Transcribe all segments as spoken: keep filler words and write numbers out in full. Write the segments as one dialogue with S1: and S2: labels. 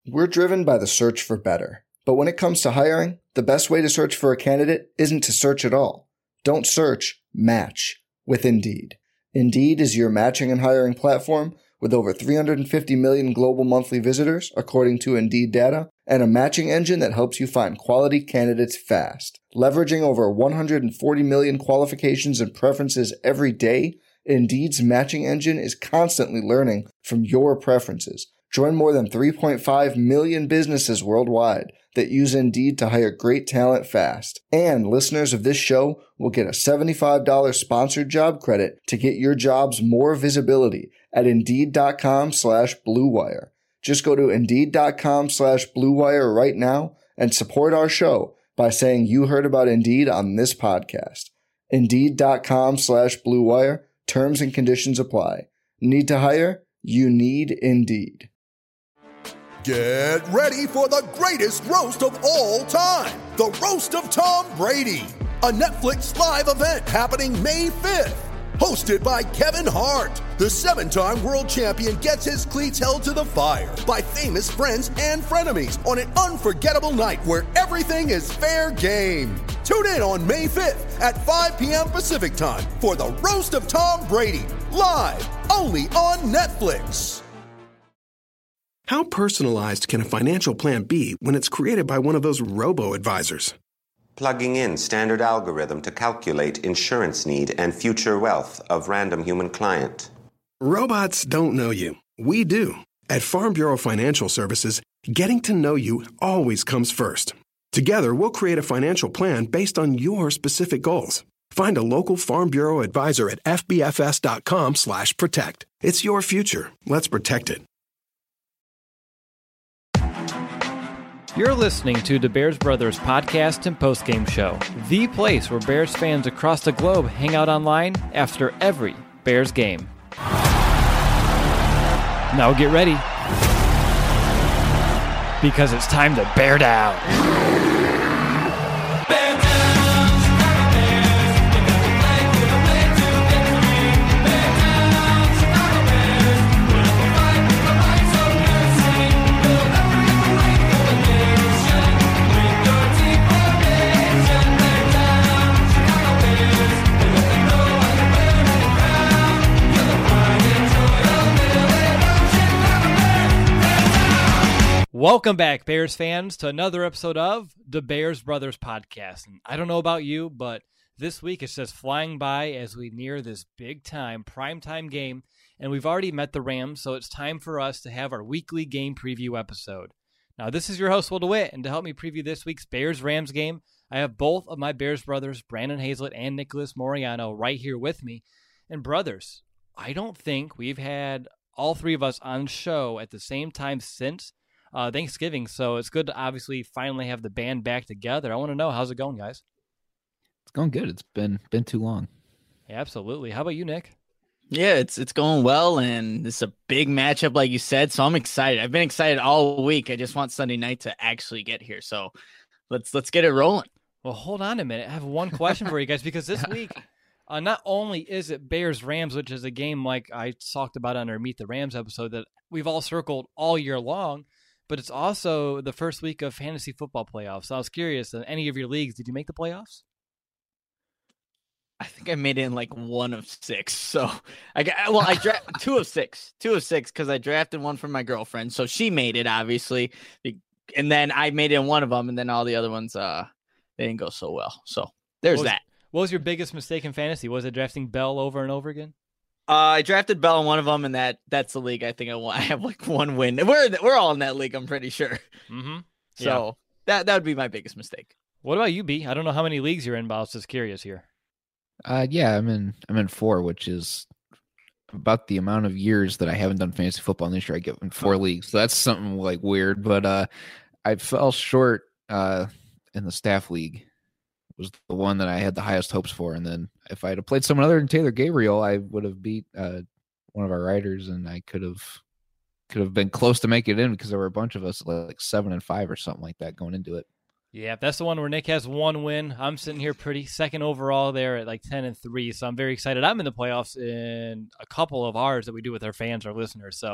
S1: We're driven by the search for better. But when it comes to hiring, the best way to search for a candidate isn't to search at all. Don't search, match with Indeed. Indeed is your matching and hiring platform with over three hundred fifty million global monthly visitors, according to Indeed data, and a matching engine that helps you find quality candidates fast. Leveraging over one hundred forty million qualifications and preferences every day, Indeed's matching engine is constantly learning from your preferences. Join more than three point five million businesses worldwide that use Indeed to hire great talent fast. And listeners of this show will get a seventy-five dollars sponsored job credit to get your jobs more visibility at Indeed.com slash Blue Wire. Just go to Indeed.com slash Blue Wire right now and support our show by saying you heard about Indeed on this podcast. Indeed.com slash Blue Wire. Terms and conditions apply. Need to hire? You need Indeed.
S2: Get ready for the greatest roast of all time, the Roast of Tom Brady, a Netflix live event happening May fifth. Hosted by Kevin Hart, the seven-time world champion gets his cleats held to the fire by famous friends and frenemies on an unforgettable night where everything is fair game. Tune in on May fifth at five p.m. Pacific time for the Roast of Tom Brady, live only on Netflix.
S3: How personalized can a financial plan be when it's created by one of those robo-advisors?
S4: Plugging in standard algorithm to calculate insurance need and future wealth of random human client.
S3: Robots don't know you. We do. At Farm Bureau Financial Services, getting to know you always comes first. Together, we'll create a financial plan based on your specific goals. Find a local Farm Bureau advisor at fbfs.com slash protect. It's your future. Let's protect it.
S5: You're listening to the Bears Brothers podcast and postgame show, the place where Bears fans across the globe hang out online after every Bears game. Now get ready, because it's time to bear down. Welcome back, Bears fans, to another episode of the Bears Brothers podcast. And I don't know about you, but this week it's just flying by as we near this big-time, primetime game. And we've already met the Rams, so it's time for us to have our weekly game preview episode. Now, this is your host, Will DeWitt, and to help me preview this week's Bears-Rams game, I have both of my Bears brothers, Brandon Hazlett and Nicholas Moriano, right here with me. And brothers, I don't think we've had all three of us on show at the same time since Uh, Thanksgiving, so it's good to obviously finally have the band back together. I want to know, how's it going, guys?
S6: It's going good. It's been been too long.
S5: Yeah, absolutely. How about you, Nick?
S7: Yeah, it's it's going well, and it's a big matchup, like you said, so I'm excited. I've been excited all week. I just want Sunday night to actually get here, so let's let's get it rolling.
S5: Well, hold on a minute. I have one question for you guys, because this week, uh, not only is it Bears-Rams, which is a game like I talked about on our Meet the Rams episode that we've all circled all year long, but it's also the first week of fantasy football playoffs. So I was curious, in any of your leagues, did you make the playoffs?
S7: I think I made it in like one of six. So I got, well, I drafted two of six, two of six, because I drafted one from my girlfriend. So she made it, obviously. And then I made it in one of them. And then all the other ones, uh, they didn't go so well. So there's
S5: what was,
S7: that.
S5: What was your biggest mistake in fantasy? Was it drafting Bell over and over again?
S7: Uh, I drafted Bell in one of them, and that that's the league I think I won. I have like one win. We're we're all in that league, I'm pretty sure.
S5: Mm-hmm.
S7: So
S5: yeah.
S7: that that would be my biggest mistake.
S5: What about you, B? I don't know how many leagues you're in, but I was just curious here.
S6: Uh, yeah, I'm in I'm in four, which is about the amount of years that I haven't done fantasy football. And this year I get in four leagues, so that's something like weird. But uh, I fell short uh in the staff league. Was the one that I had the highest hopes for, and then if I had played someone other than Taylor Gabriel, I would have beat uh, one of our writers, and I could have could have been close to make it in because there were a bunch of us like seven and five or something like that going into it.
S5: Yeah, that's the one where Nick has one win. I'm sitting here pretty second overall there at like ten and three, so I'm very excited. I'm in the playoffs in a couple of ours that we do with our fans, our listeners. So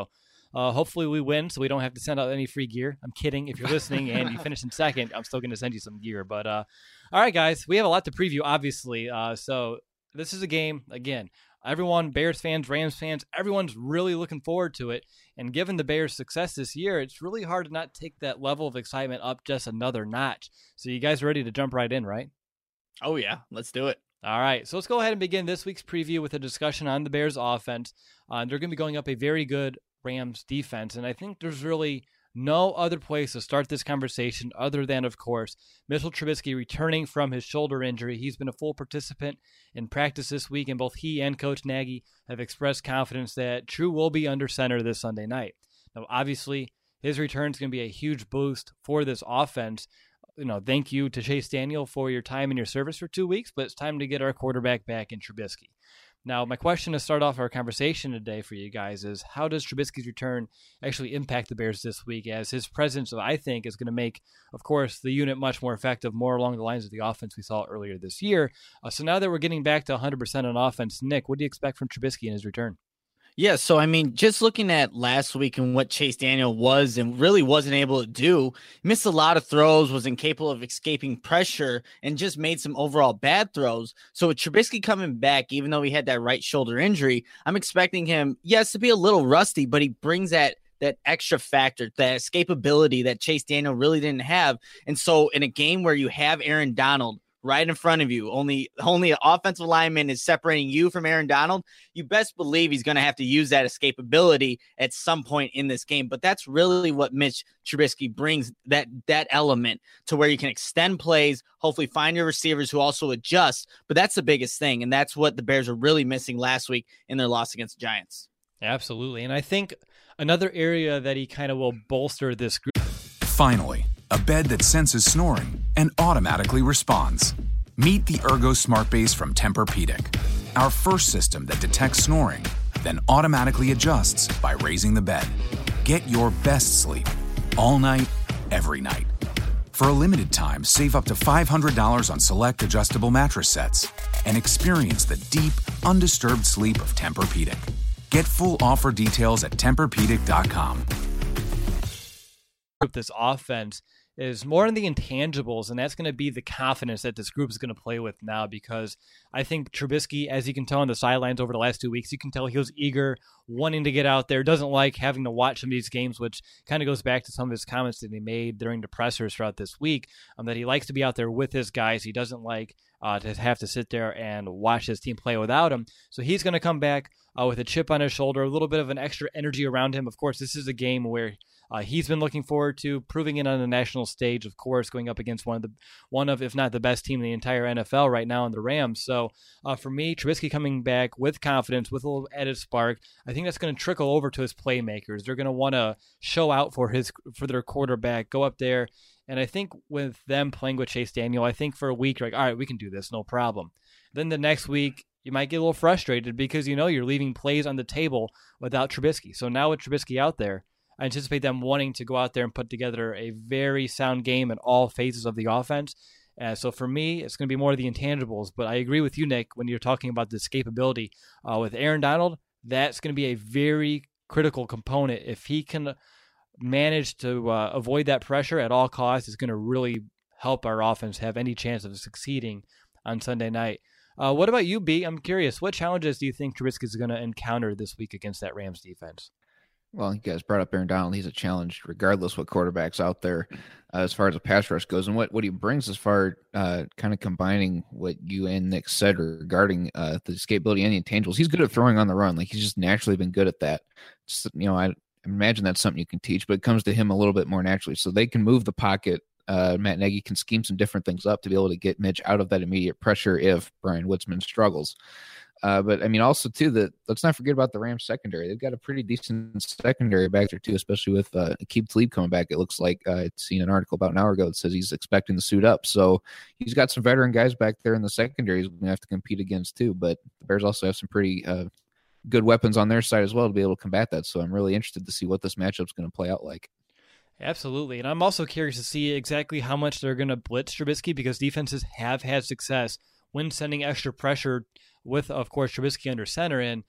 S5: Uh, hopefully we win, so we don't have to send out any free gear. I'm kidding. If you're listening and you finish in second, I'm still going to send you some gear. But uh, all right, guys, we have a lot to preview, obviously. Uh, so this is a game, again, everyone, Bears fans, Rams fans, everyone's really looking forward to it. And given the Bears' success this year, it's really hard to not take that level of excitement up just another notch. So you guys are ready to jump right in, right?
S7: Oh, yeah. Let's do it.
S5: All right. So let's go ahead and begin this week's preview with a discussion on the Bears' offense. Uh, they're going to be going up a very good Rams defense. And I think there's really no other place to start this conversation other than, of course, Mitchell Trubisky returning from his shoulder injury. He's been a full participant in practice this week, and both he and Coach Nagy have expressed confidence that True will be under center this Sunday night. Now, obviously, his return is going to be a huge boost for this offense. You know, thank you to Chase Daniel for your time and your service for two weeks, but it's time to get our quarterback back in Trubisky. Now, my question to start off our conversation today for you guys is, how does Trubisky's return actually impact the Bears this week, as his presence, I think, is going to make, of course, the unit much more effective, more along the lines of the offense we saw earlier this year. Uh, so now that we're getting back to one hundred percent on offense, Nick, what do you expect from Trubisky in his return?
S7: Yeah, so I mean, just looking at last week and what Chase Daniel was and really wasn't able to do, missed a lot of throws, was incapable of escaping pressure, and just made some overall bad throws. So with Trubisky coming back, even though he had that right shoulder injury, I'm expecting him, yes, to be a little rusty, but he brings that that extra factor, that escapability that Chase Daniel really didn't have. And so in a game where you have Aaron Donald right in front of you, only only an offensive lineman is separating you from Aaron Donald, you best believe he's going to have to use that escapability at some point in this game. But that's really what Mitch Trubisky brings, that that element to where you can extend plays, hopefully find your receivers who also adjust. But that's the biggest thing, and that's what the Bears were really missing last week in their loss against the Giants.
S5: Absolutely, and I think another area that he kind of will bolster this group.
S8: Finally, a bed that senses snoring and automatically responds. Meet the Ergo Smart Base from Tempur-Pedic, our first system that detects snoring, then automatically adjusts by raising the bed. Get your best sleep all night, every night. For a limited time, save up to five hundred dollars on select adjustable mattress sets and experience the deep, undisturbed sleep of Tempur-Pedic. Get full offer details at Tempur Pedic dot com.
S5: This offense is more in the intangibles, and that's going to be the confidence that this group is going to play with now, because I think Trubisky, as you can tell on the sidelines over the last two weeks, you can tell he was eager, wanting to get out there, doesn't like having to watch some of these games, which kind of goes back to some of his comments that he made during the pressers throughout this week, um, that he likes to be out there with his guys. He doesn't like uh, to have to sit there and watch his team play without him. So he's going to come back uh, with a chip on his shoulder, a little bit of an extra energy around him. Of course, this is a game where Uh, he's been looking forward to proving it on the national stage, of course, going up against one of the one of, if not the best team in the entire N F L right now in the Rams. So uh, for me, Trubisky coming back with confidence, with a little added spark, I think that's going to trickle over to his playmakers. They're going to want to show out for his for their quarterback, go up there. And I think with them playing with Chase Daniel, I think for a week, you're like, all right, we can do this, no problem. Then the next week, you might get a little frustrated because you know you're leaving plays on the table without Trubisky. So now with Trubisky out there, I anticipate them wanting to go out there and put together a very sound game in all phases of the offense. Uh, so for me, it's going to be more of the intangibles. But I agree with you, Nick, when you're talking about the escapability. Uh, with Aaron Donald, that's going to be a very critical component. If he can manage to uh, avoid that pressure at all costs, it's going to really help our offense have any chance of succeeding on Sunday night. Uh, what about you, B? I'm curious. What challenges do you think Trubisky is going to encounter this week against that Rams defense?
S6: Well, you guys brought up Aaron Donald. He's a challenge regardless what quarterback's out there uh, as far as a pass rush goes. And what, what he brings as far uh, kind of combining what you and Nick said regarding uh, the escapability and the intangibles. He's good at throwing on the run. Like, he's just naturally been good at that. Just, you know, I imagine that's something you can teach, but it comes to him a little bit more naturally. So they can move the pocket. Uh, Matt Nagy can scheme some different things up to be able to get Mitch out of that immediate pressure if Brian Witzman struggles. Uh, but I mean, also too, that let's not forget about the Rams secondary. They've got a pretty decent secondary back there too, especially with uh, Aqib Talib coming back. It looks like uh, I'd seen an article about an hour ago that says he's expecting to suit up. So he's got some veteran guys back there in the secondary he's going to have to compete against too. But the Bears also have some pretty uh, good weapons on their side as well to be able to combat that. So I'm really interested to see what this matchup is going to play out like.
S5: Absolutely. And I'm also curious to see exactly how much they're going to blitz Trubisky, because defenses have had success when sending extra pressure with, of course, Trubisky under center. And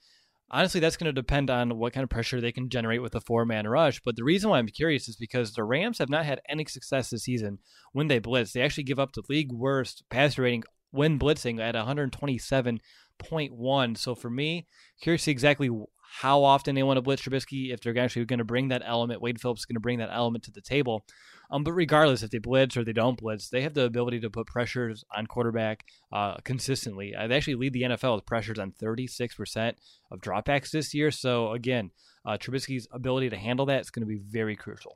S5: Honestly, that's going to depend on what kind of pressure they can generate with a four-man rush. But the reason why I'm curious is because the Rams have not had any success this season when they blitz. They actually give up the league worst passer rating when blitzing at one twenty-seven point one. So for me, curious to see exactly how often they want to blitz Trubisky, if they're actually going to bring that element. Wade Phillips is going to bring that element to the table. Um, but regardless, if they blitz or they don't blitz, they have the ability to put pressures on quarterback uh, consistently. Uh, they actually lead the N F L with pressures on thirty-six percent of dropbacks this year. So again, uh, Trubisky's ability to handle that is going to be very crucial.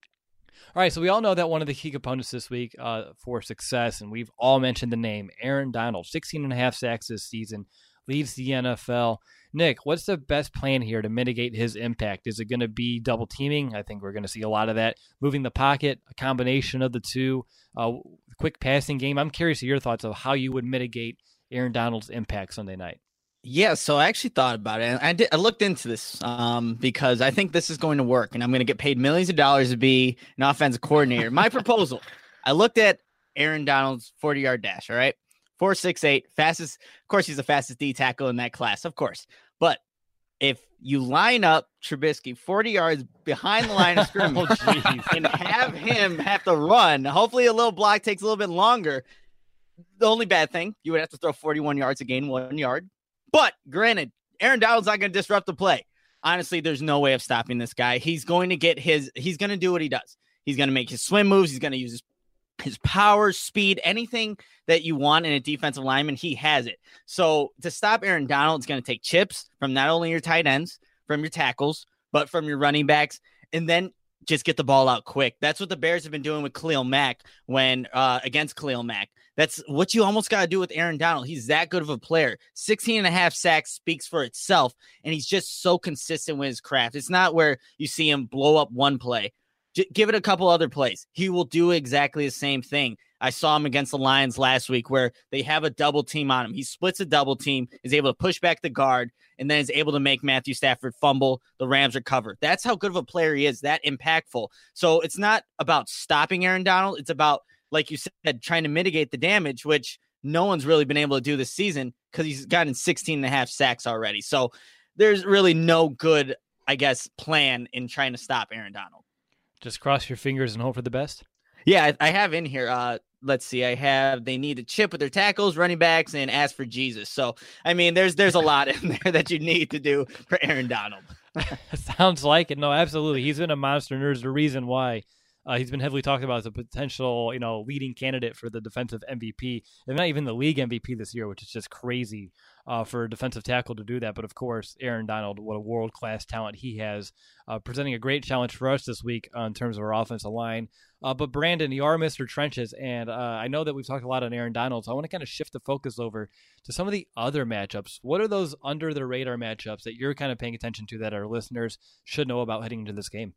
S5: All right, so we all know that one of the key components this week uh, for success, and we've all mentioned the name, Aaron Donald, sixteen and a half sacks this season, leads the N F L. Nick, what's the best plan here to mitigate his impact? Is it going to be double teaming? I think we're going to see a lot of that. Moving the pocket, a combination of the two, uh, quick passing game. I'm curious to your thoughts of how you would mitigate Aaron Donald's impact Sunday night.
S7: Yeah, so I actually thought about it, and I did. I looked into this um, because I think this is going to work, and I'm going to get paid millions of dollars to be an offensive coordinator. My proposal, I looked at Aaron Donald's forty-yard dash, all right? four six eight, fastest. Of course, he's the fastest D tackle in that class, of course. But if you line up Trubisky forty yards behind the line of scrimmage oh, and have him have to run, hopefully a little block takes a little bit longer. The only bad thing, you would have to throw forty-one yards to gain one yard. But granted, Aaron Donald's not going to disrupt the play. Honestly, there's no way of stopping this guy. He's going to get his, he's going to do what he does. He's going to make his swim moves. He's going to use his His power, speed, anything that you want in a defensive lineman, he has it. So to stop Aaron Donald, it's going to take chips from not only your tight ends, from your tackles, but from your running backs, and then just get the ball out quick. That's what the Bears have been doing with Khalil Mack when uh, against Khalil Mack. That's what you almost got to do with Aaron Donald. He's that good of a player. sixteen and a half sacks speaks for itself, and he's just so consistent with his craft. It's not where you see him blow up one play. Give it a couple other plays. He will do exactly the same thing. I saw him against the Lions last week where they have a double team on him. He splits a double team, is able to push back the guard, and then is able to make Matthew Stafford fumble. The Rams recover. That's how good of a player he is, that impactful. So it's not about stopping Aaron Donald. It's about, like you said, trying to mitigate the damage, which no one's really been able to do this season because he's gotten sixteen and a half sacks already. So there's really no good, I guess, plan in trying to stop Aaron Donald.
S5: Just cross your fingers and hope for the best?
S7: Yeah, I, I have in here. Uh, let's see. I have they need to chip with their tackles, running backs, and ask for Jesus. So, I mean, there's there's a lot in there that you need to do for Aaron Donald.
S5: Sounds like it. No, absolutely. He's been a monster, and there's a reason why. Uh, he's been heavily talked about as a potential, you know, leading candidate for the defensive M V P, and not even the league M V P this year, which is just crazy uh, for a defensive tackle to do that. But of course, Aaron Donald, what a world-class talent he has, uh, presenting a great challenge for us this week uh, in terms of our offensive line. Uh, but Brandon, you are Mister Trenches, and uh, I know that we've talked a lot on Aaron Donald, so I want to kind of shift the focus over to some of the other matchups. What are those under-the-radar matchups that you're kind of paying attention to that our listeners should know about heading into this game?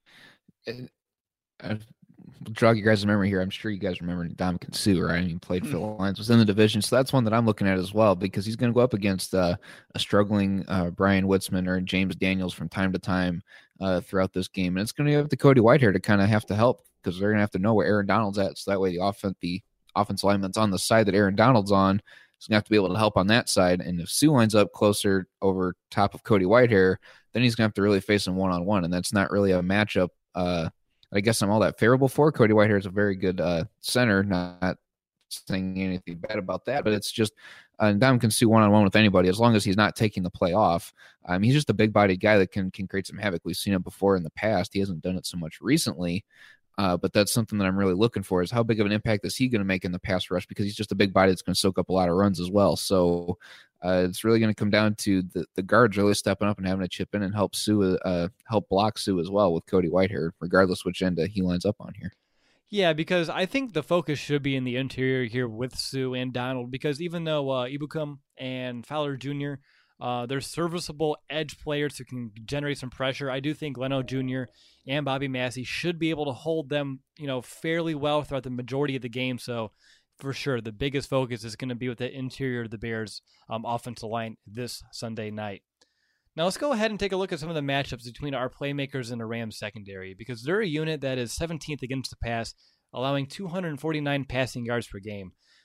S6: It- I'll jog your guys' memory here. I'm sure you guys remember Ndamukong Suh, right? I mean, played for the Lions, was in the division, so that's one that I'm looking at as well because he's going to go up against uh, a struggling uh, Brian Witzman or James Daniels from time to time uh, throughout this game, and it's going to be up to Cody Whitehair to kind of have to help because they're going to have to know where Aaron Donald's at, so that way the offense, the offensive lineman's on the side that Aaron Donald's on. He's going to have to be able to help on that side, and if Suh lines up closer over top of Cody Whitehair, then he's going to have to really face him one-on-one, and that's not really a matchup uh, I guess I'm all that favorable for. Cody Whitehair is a very good uh, center, not saying anything bad about that, but it's just uh, Ndamukong Suh one-on-one with anybody, as long as he's not taking the play off. Um, he's just a big-bodied guy that can can create some havoc. We've seen it before in the past. He hasn't done it so much recently, uh, but that's something that I'm really looking for is how big of an impact is he going to make in the pass rush because he's just a big body that's going to soak up a lot of runs as well. So uh, it's really going to come down to the, the guards really stepping up and having to chip in and help Suh, uh, help block Suh as well with Cody Whitehair, regardless which end he lines up on here.
S5: Yeah, because I think the focus should be in the interior here with Suh and Donald, because even though uh, Ebukam and Fowler Junior, uh, they're serviceable edge players who can generate some pressure, I do think Leno Junior and Bobby Massey should be able to hold them, you know, fairly well throughout the majority of the game. So for sure, the biggest focus is going to be with the interior of the Bears' um, offensive line this Sunday night. Now let's go ahead and take a look at some of the matchups between our playmakers and the Rams secondary, because they're a unit that is seventeenth against the pass, allowing two hundred forty-nine passing yards per game.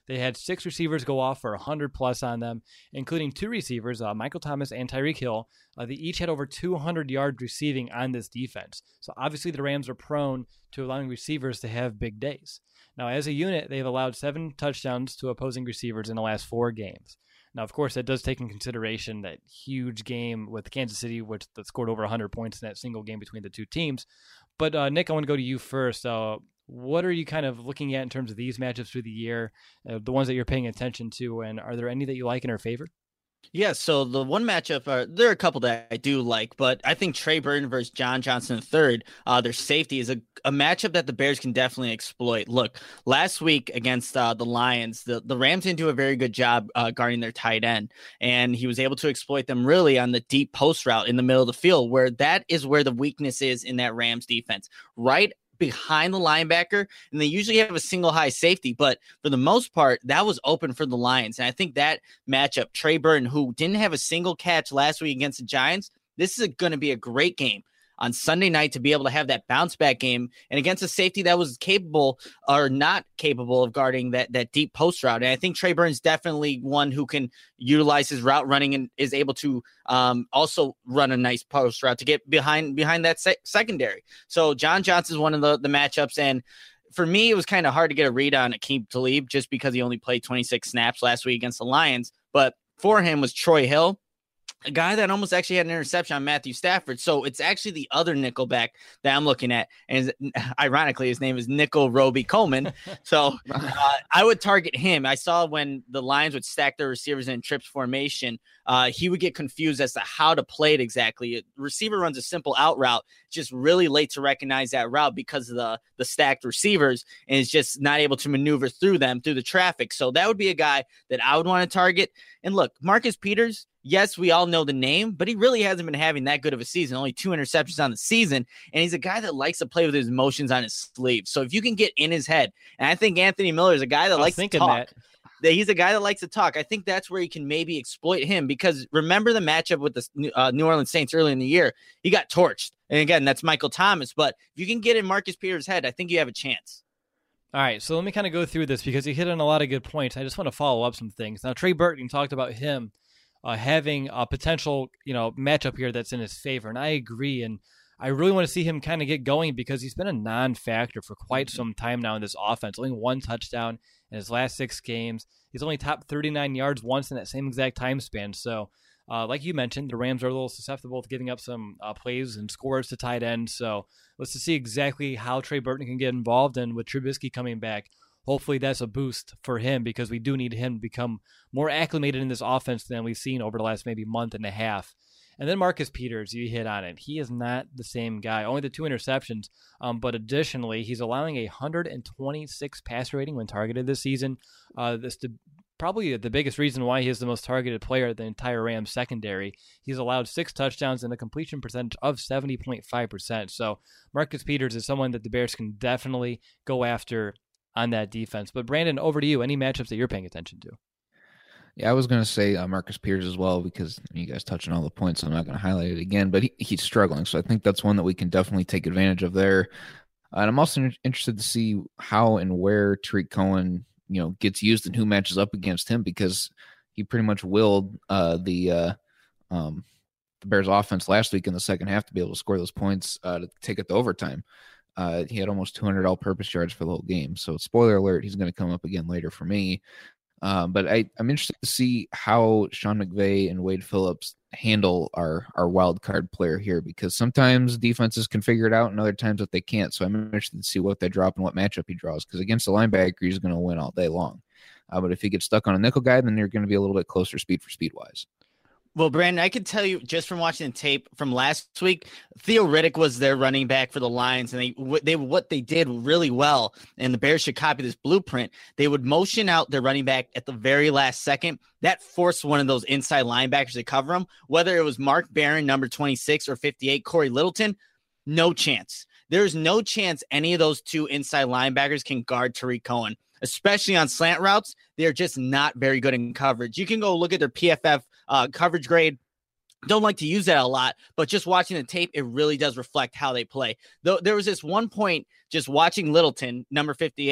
S5: They had six receivers go off for one hundred plus on them, including two receivers, uh, Michael Thomas and Tyreek Hill. Uh, they each had over two hundred yards receiving on this defense. So obviously the Rams are prone to allowing receivers to have big days. Now, as a unit, they've allowed seven touchdowns to opposing receivers in the last four games. Now, of course, that does take in consideration that huge game with Kansas City, which that scored over one hundred points in that single game between the two teams. But, uh, Nick, I want to go to you first. Uh, what are you kind of looking at in terms of these matchups through the year, uh, the ones that you're paying attention to, and are there any that you like in our favor?
S7: Yeah, so the one matchup, uh, there are a couple that I do like, but I think Trey Burton versus John Johnson the third, uh, their safety is a, a matchup that the Bears can definitely exploit. Look, last week against uh, the Lions, the, the Rams didn't do a very good job uh, guarding their tight end, and he was able to exploit them really on the deep post route in the middle of the field, where that is where the weakness is in that Rams defense, right behind the linebacker, and they usually have a single high safety, but for the most part, that was open for the Lions. And I think that matchup, Trey Burton, who didn't have a single catch last week against the Giants, this is going to be a great game on Sunday night to be able to have that bounce back game and against a safety that was capable or not capable of guarding that, that deep post route. And I think Trey Burton's definitely one who can utilize his route running and is able to um, also run a nice post route to get behind, behind that se- secondary. So John Johnson is one of the, the matchups. And for me, it was kind of hard to get a read on Aqib Talib just because he only played twenty-six snaps last week against the Lions. But for him was Troy Hill, a guy that almost actually had an interception on Matthew Stafford. So it's actually the other nickelback that I'm looking at. And ironically, his name is Nickel Roby Coleman. So uh, I would target him. I saw when the Lions would stack their receivers in trips formation, uh, he would get confused as to how to play it exactly. A receiver runs a simple out route, just really late to recognize that route because of the, the stacked receivers, and is just not able to maneuver through them, through the traffic. So that would be a guy that I would want to target. And look, Marcus Peters, yes, we all know the name, but he really hasn't been having that good of a season. Only two interceptions on the season, and he's a guy that likes to play with his emotions on his sleeve. So if you can get in his head, and I think Anthony Miller is a guy that likes to talk. That. that he's a guy that likes to talk. I think that's where you can maybe exploit him, because remember the matchup with the uh, New Orleans Saints early in the year? He got torched. And again, that's Michael Thomas. But if you can get in Marcus Peters' head, I think you have a chance.
S5: All right, so let me kind of go through this because you hit on a lot of good points. I just want to follow up some things. Now, Trey Burton talked about him uh, having a potential, you know, matchup here that's in his favor, and I agree. And I really want to see him kind of get going because he's been a non-factor for quite some time now in this offense. Only one touchdown in his last six games. He's only topped thirty-nine yards once in that same exact time span. So, uh, like you mentioned, the Rams are a little susceptible to giving up some uh, plays and scores to tight end. So let's just see exactly how Trey Burton can get involved. And with Trubisky coming back, hopefully that's a boost for him because we do need him to become more acclimated in this offense than we've seen over the last maybe month and a half. And then Marcus Peters, you hit on it. He is not the same guy. Only the two interceptions, um, but additionally, he's allowing a one hundred twenty-six passer rating when targeted this season. Uh, this the, probably the biggest reason why he is the most targeted player of the entire Rams secondary. He's allowed six touchdowns and a completion percentage of seventy point five percent. So Marcus Peters is someone that the Bears can definitely go after on that defense. But Brandon, over to you. Any matchups that you're paying attention to?
S6: Yeah, I was going to say uh, Marcus Peters as well because you guys touched on all the points, so I'm not going to highlight it again, but he, he's struggling. So I think that's one that we can definitely take advantage of there. Uh, and I'm also interested to see how and where Tarik Cohen, you know, gets used and who matches up against him, because he pretty much willed uh, the uh, um, the Bears offense last week in the second half to be able to score those points uh, to take it to overtime. Uh, he had almost two hundred all-purpose yards for the whole game. So spoiler alert, he's going to come up again later for me. Um, but I, I'm interested to see how Sean McVay and Wade Phillips handle our, our wild card player here, because sometimes defenses can figure it out and other times that they can't. So I'm interested to see what they drop and what matchup he draws, because against the linebacker, he's going to win all day long. Uh, but if he gets stuck on a nickel guy, then you're going to be a little bit closer speed for speed wise.
S7: Well, Brandon, I can tell you just from watching the tape from last week, Theo Riddick was their running back for the Lions, and they they what they did really well, and the Bears should copy this blueprint. They would motion out their running back at the very last second. That forced one of those inside linebackers to cover him, whether it was Mark Barron, number twenty-six, or fifty-eight, Corey Littleton. No chance. There's no chance any of those two inside linebackers can guard Tarik Cohen, especially on slant routes. They're just not very good in coverage. You can go look at their P F F uh, coverage grade. Don't like to use that a lot, but just watching the tape, it really does reflect how they play. Though there was this one point just watching Littleton, number fifty-eight,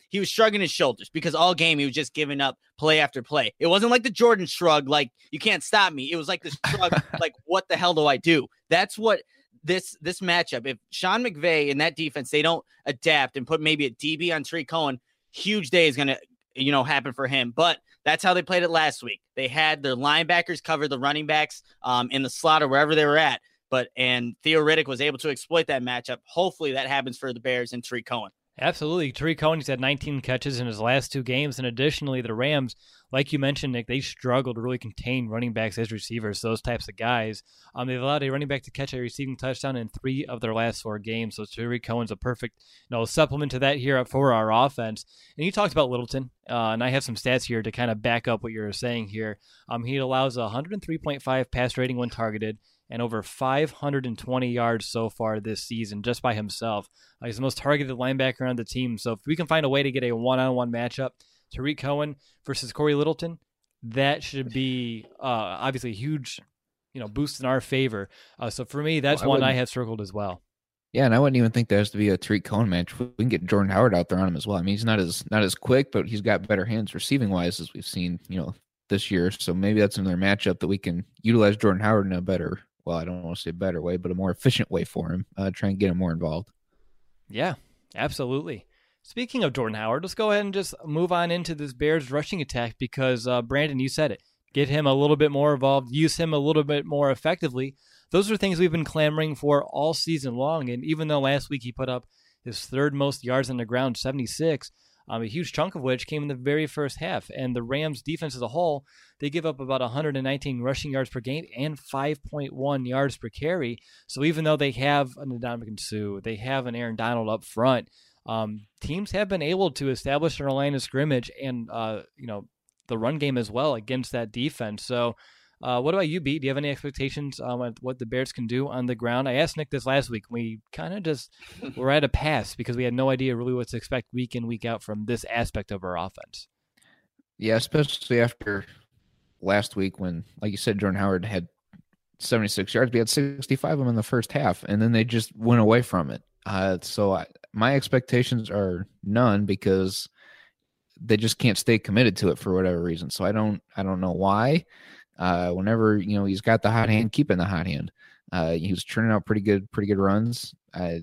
S7: he was shrugging his shoulders because all game he was just giving up play after play. It wasn't like the Jordan shrug, like you can't stop me. It was like this shrug, like what the hell do I do? That's what this this matchup. If Sean McVay and that defense, they don't adapt and put maybe a D B on Tariq Cohen, huge day is gonna you know happen for him. But that's how they played it last week. They had their linebackers cover the running backs um, in the slot or wherever they were at. But and Theo Riddick was able to exploit that matchup. Hopefully that happens for the Bears and Tariq Cohen.
S5: Absolutely. Tariq Cohen, he's had nineteen catches in his last two games. And additionally, the Rams, like you mentioned, Nick, they struggle to really contain running backs as receivers, those types of guys. Um, they've allowed a running back to catch a receiving touchdown in three of their last four games. So Tariq Cohen's a perfect you know, supplement to that here for our offense. And you talked about Littleton, uh, and I have some stats here to kind of back up what you're saying here. Um, he allows a one oh three point five pass rating when targeted, and over five hundred twenty yards so far this season just by himself. Uh, he's the most targeted linebacker on the team. So if we can find a way to get a one-on-one matchup, Tariq Cohen versus Corey Littleton, that should be uh, obviously a huge you know, boost in our favor. Uh, so for me, that's well, I one I have circled as well.
S6: Yeah, and I wouldn't even think there has to be a Tariq Cohen match. We can get Jordan Howard out there on him as well. I mean, he's not as not as quick, but he's got better hands receiving-wise as we've seen you know, this year. So maybe that's another matchup that we can utilize Jordan Howard in a better well, I don't want to say a better way, but a more efficient way for him, uh, try and get him more involved.
S5: Yeah, absolutely. Speaking of Jordan Howard, let's go ahead and just move on into this Bears rushing attack because, uh, Brandon, you said it. Get him a little bit more involved, use him a little bit more effectively. Those are things we've been clamoring for all season long, and even though last week he put up his third most yards on the ground, seventy-six, Um, a huge chunk of which came in the very first half. And the Rams defense as a whole, they give up about one hundred nineteen rushing yards per game and five point one yards per carry. So even though they have an Ndamukong Suh, they have an Aaron Donald up front, um, teams have been able to establish their line of scrimmage and, uh, you know, the run game as well against that defense. So uh, what about you, B? Do you have any expectations on um, what the Bears can do on the ground? I asked Nick this last week. We kind of just were at a pass because we had no idea really what to expect week in, week out from this aspect of our offense.
S6: Yeah, especially after last week when, like you said, Jordan Howard had seventy-six yards. We had sixty-five of them in the first half, and then they just went away from it. Uh, so I, my expectations are none because they just can't stay committed to it for whatever reason. So I don't, I don't know why. Uh, whenever, you know, he's got the hot hand, keeping the hot hand. Uh, he was churning out pretty good, pretty good runs. I,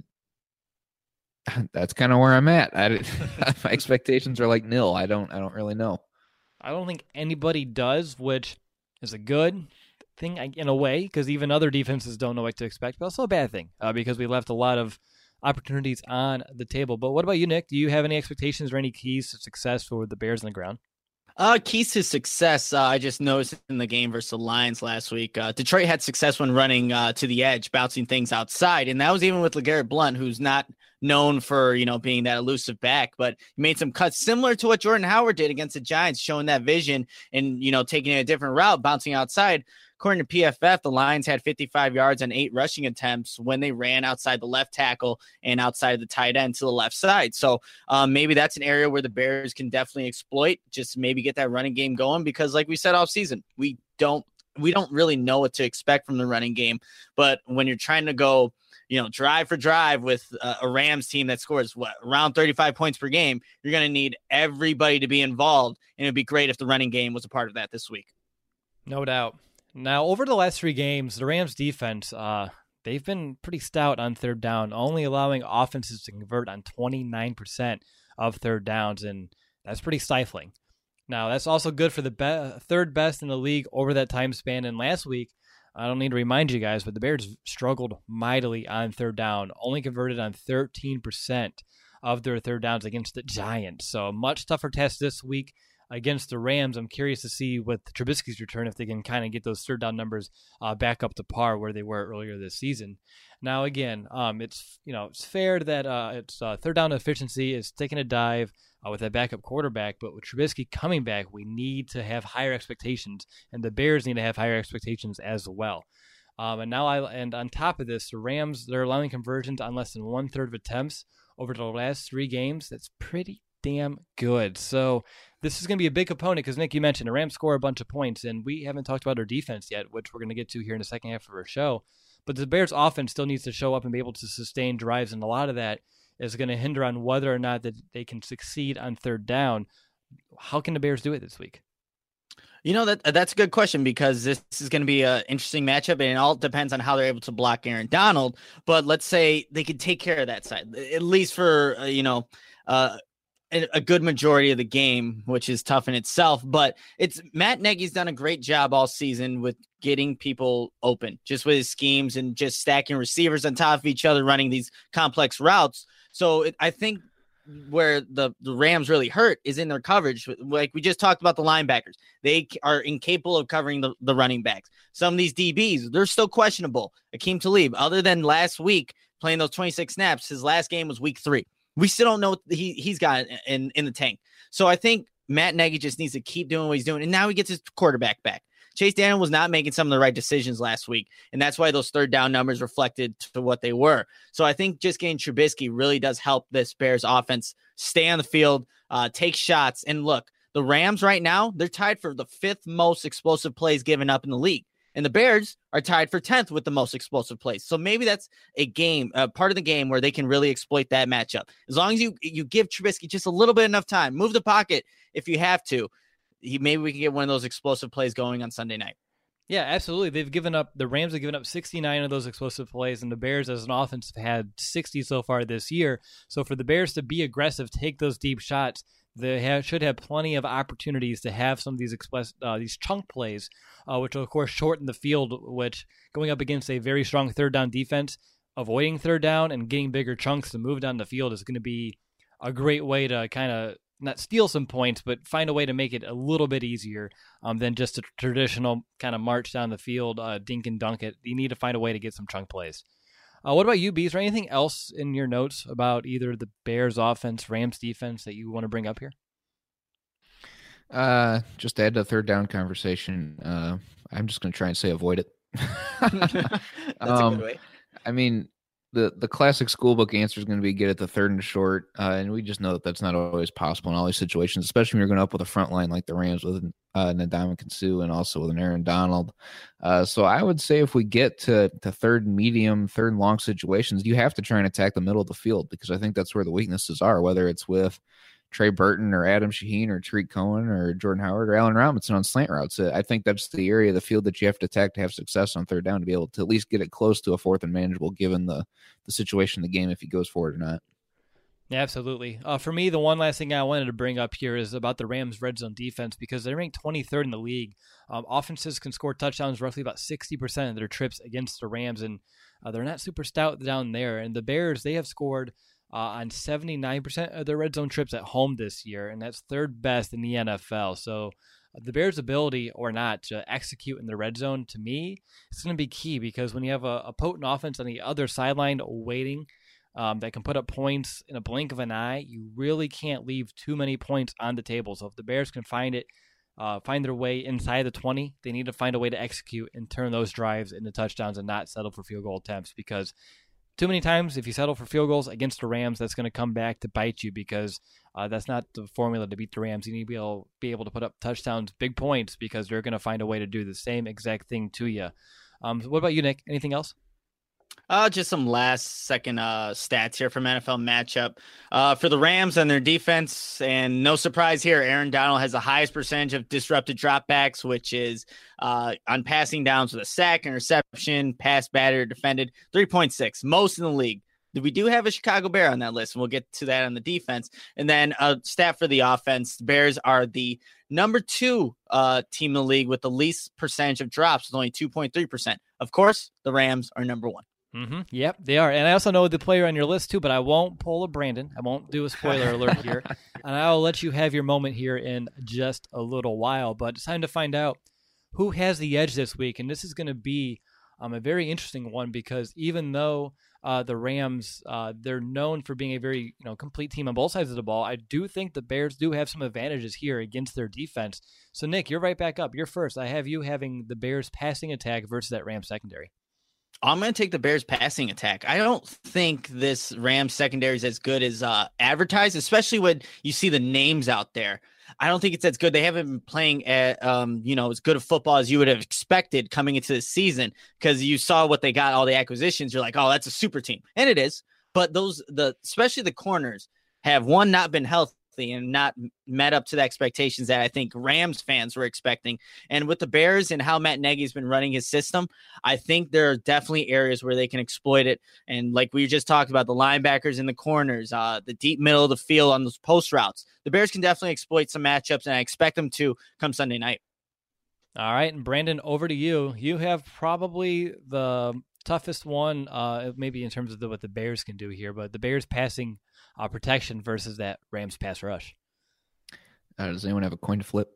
S6: that's kind of where I'm at. I, my expectations are like nil. I don't, I don't really know.
S5: I don't think anybody does, which is a good thing in a way, because even other defenses don't know what to expect, but also a bad thing uh, because we left a lot of opportunities on the table. But what about you, Nick? Do you have any expectations or any keys to success for the Bears on the ground?
S7: Uh, keys to success, uh, I just noticed in the game versus the Lions last week. Uh, Detroit had success when running uh, to the edge, bouncing things outside, and that was even with LeGarrette Blount, who's not known for, you know, being that elusive back, but he made some cuts similar to what Jordan Howard did against the Giants, showing that vision and, you know, taking a different route, bouncing outside. According to P F F, the Lions had fifty-five yards and eight rushing attempts when they ran outside the left tackle and outside the tight end to the left side. So um, maybe that's an area where the Bears can definitely exploit, just maybe get that running game going, because like we said all season, we don't we don't really know what to expect from the running game. But when you're trying to go, you know, drive for drive with uh, a Rams team that scores what around thirty-five points per game, you're going to need everybody to be involved. And it'd be great if the running game was a part of that this week.
S5: No doubt. Now, over the last three games, the Rams defense, uh, they've been pretty stout on third down, only allowing offenses to convert on twenty-nine percent of third downs, and that's pretty stifling. Now, that's also good for the be- third best in the league over that time span. And last week, I don't need to remind you guys, but the Bears struggled mightily on third down, only converted on thirteen percent of their third downs against the Giants. So a much tougher test this week against the Rams. I'm curious to see with Trubisky's return if they can kind of get those third down numbers uh, back up to par where they were earlier this season. Now, again, um, it's you know it's fair that uh, it's uh, third down efficiency is taking a dive uh, with that backup quarterback, but with Trubisky coming back, we need to have higher expectations, and the Bears need to have higher expectations as well. Um, and now, I and on top of this, the Rams, they're allowing conversions on less than one third of attempts over the last three games. That's pretty damn good. So this is going to be a big component because, Nick, you mentioned the Rams score a bunch of points, and we haven't talked about our defense yet, which we're going to get to here in the second half of our show. But the Bears' offense still needs to show up and be able to sustain drives, and a lot of that is going to hinder on whether or not that they can succeed on third down. How can the Bears do it this week?
S7: You know, that that's a good question, because this is going to be an interesting matchup, and it all depends on how they're able to block Aaron Donald. But let's say they could take care of that side, at least for, uh, you know, uh, a, a good majority of the game, which is tough in itself. But it's Matt Nagy's done a great job all season with getting people open, just with his schemes and just stacking receivers on top of each other, running these complex routes. So it, I think where the, the Rams really hurt is in their coverage. Like we just talked about the linebackers. They are incapable of covering the, the running backs. Some of these D Bs, they're still questionable. Akeem Talib, other than last week playing those twenty-six snaps, his last game was week three. We still don't know what he, he's got in, in the tank. So I think Matt Nagy just needs to keep doing what he's doing. And now he gets his quarterback back. Chase Daniel was not making some of the right decisions last week, and that's why those third down numbers reflected to what they were. So I think just getting Trubisky really does help this Bears offense stay on the field, uh, take shots. And look, the Rams right now, they're tied for the fifth most explosive plays given up in the league, and the Bears are tied for tenth with the most explosive plays. So maybe that's a game, uh, part of the game where they can really exploit that matchup. As long as you you give Trubisky just a little bit enough time, move the pocket if you have to. He, maybe we can get one of those explosive plays going on Sunday night.
S5: Yeah, absolutely. They've given up, the Rams have given up sixty-nine of those explosive plays, and the Bears as an offense have had sixty so far this year. So for the Bears to be aggressive, take those deep shots, they have, should have plenty of opportunities to have some of these express, uh, these chunk plays, uh, which will, of course, shorten the field, which going up against a very strong third down defense, avoiding third down and getting bigger chunks to move down the field is going to be a great way to kind of not steal some points, but find a way to make it a little bit easier um, than just a traditional kind of march down the field, uh, dink and dunk it. You need to find a way to get some chunk plays. Uh, what about you, B? Is there anything else in your notes about either the Bears offense, Rams defense that you want to bring up here?
S6: Uh, just to add to the third down conversation, uh, I'm just going to try and say avoid it.
S7: That's
S6: um,
S7: a good way.
S6: I mean, the the classic schoolbook answer is going to be get at the third and short, uh, and we just know that that's not always possible in all these situations, especially when you're going up with a front line like the Rams with uh, Ndamukong Suh and also with an Aaron Donald. Uh, so I would say if we get to, to third and medium, third and long situations, you have to try and attack the middle of the field, because I think that's where the weaknesses are, whether it's with Trey Burton or Adam Shaheen or Tariq Cohen or Jordan Howard or Allen Robinson on slant routes. I think that's the area of the field that you have to attack to have success on third down, to be able to at least get it close to a fourth and manageable given the, the situation of the game, if he goes forward or not.
S5: Yeah, absolutely. Uh, for me, the one last thing I wanted to bring up here is about the Rams' red zone defense, because they're ranked twenty-third in the league. Um, offenses can score touchdowns roughly about sixty percent of their trips against the Rams, and uh, they're not super stout down there. And the Bears, they have scored Uh, on seventy-nine percent of their red zone trips at home this year, and that's third best in the N F L. So uh, the Bears' ability or not to execute in the red zone, to me, it's going to be key, because when you have a, a potent offense on the other sideline waiting um, that can put up points in a blink of an eye, you really can't leave too many points on the table. So if the Bears can find it, uh, find their way inside the twenty, they need to find a way to execute and turn those drives into touchdowns and not settle for field goal attempts, because too many times, if you settle for field goals against the Rams, that's going to come back to bite you, because uh, that's not the formula to beat the Rams. You need to be able, be able to put up touchdowns, big points, because they're going to find a way to do the same exact thing to you. Um, what about you, Nick? Anything else?
S7: Uh, just some last second uh, stats here from N F L matchup. Uh, for the Rams and their defense, and no surprise here, Aaron Donald has the highest percentage of disrupted dropbacks, which is uh, on passing downs with a sack, interception, pass batted, defended, three point six, most in the league. We do have a Chicago Bear on that list, and we'll get to that on the defense. And then a stat for the offense, the Bears are the number two uh, team in the league with the least percentage of drops, with only two point three percent. Of course, the Rams are number one.
S5: Mm-hmm. Yep, they are. And I also know the player on your list, too, but I won't pull a Brandon. I won't do a spoiler alert here. And I'll let you have your moment here in just a little while. But it's time to find out who has the edge this week. And this is going to be um, a very interesting one, because even though uh, the Rams, uh, they're known for being a very you know complete team on both sides of the ball, I do think the Bears do have some advantages here against their defense. So, Nick, you're right back up. You're first. I have you having the Bears passing attack versus that Rams secondary.
S7: I'm going to take the Bears passing attack. I don't think this Rams secondary is as good as uh, advertised, especially when you see the names out there. I don't think it's as good. They haven't been playing at, um, you know, as good of football as you would have expected coming into the season, because you saw what they got, all the acquisitions. You're like, oh, that's a super team. And it is. but those the especially the corners have one not been healthy and not met up to the expectations that I think Rams fans were expecting. And with the Bears and how Matt Nagy's been running his system, I think there are definitely areas where they can exploit it. And like we just talked about, the linebackers in the corners, uh, the deep middle of the field on those post routes, the Bears can definitely exploit some matchups, and I expect them to come Sunday night.
S5: All right, and Brandon, over to you. You have probably the toughest one, uh, maybe in terms of the, what the Bears can do here, but the Bears passing uh, protection versus that Rams pass rush.
S6: Uh, does anyone have a coin to flip?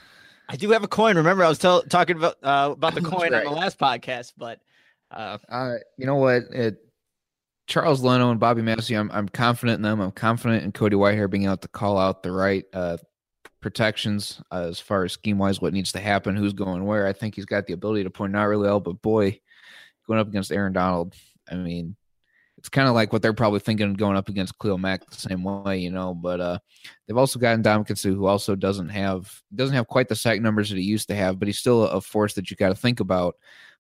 S7: I do have a coin. Remember, I was tell- talking about uh, about the coin right. on the last podcast, but
S6: uh, uh, you know what? It, Charles Leno and Bobby Massey, I'm I'm confident in them. I'm confident in Cody Whitehair being able to call out the right uh, protections uh, as far as scheme wise, what needs to happen, who's going where. I think he's got the ability to point out really well, but boy, going up against Aaron Donald, I mean, it's kind of like what they're probably thinking going up against Khalil Mack the same way, you know. But uh, they've also gotten Ndamukong Suh, who also doesn't have doesn't have quite the sack numbers that he used to have, but he's still a force that you got to think about.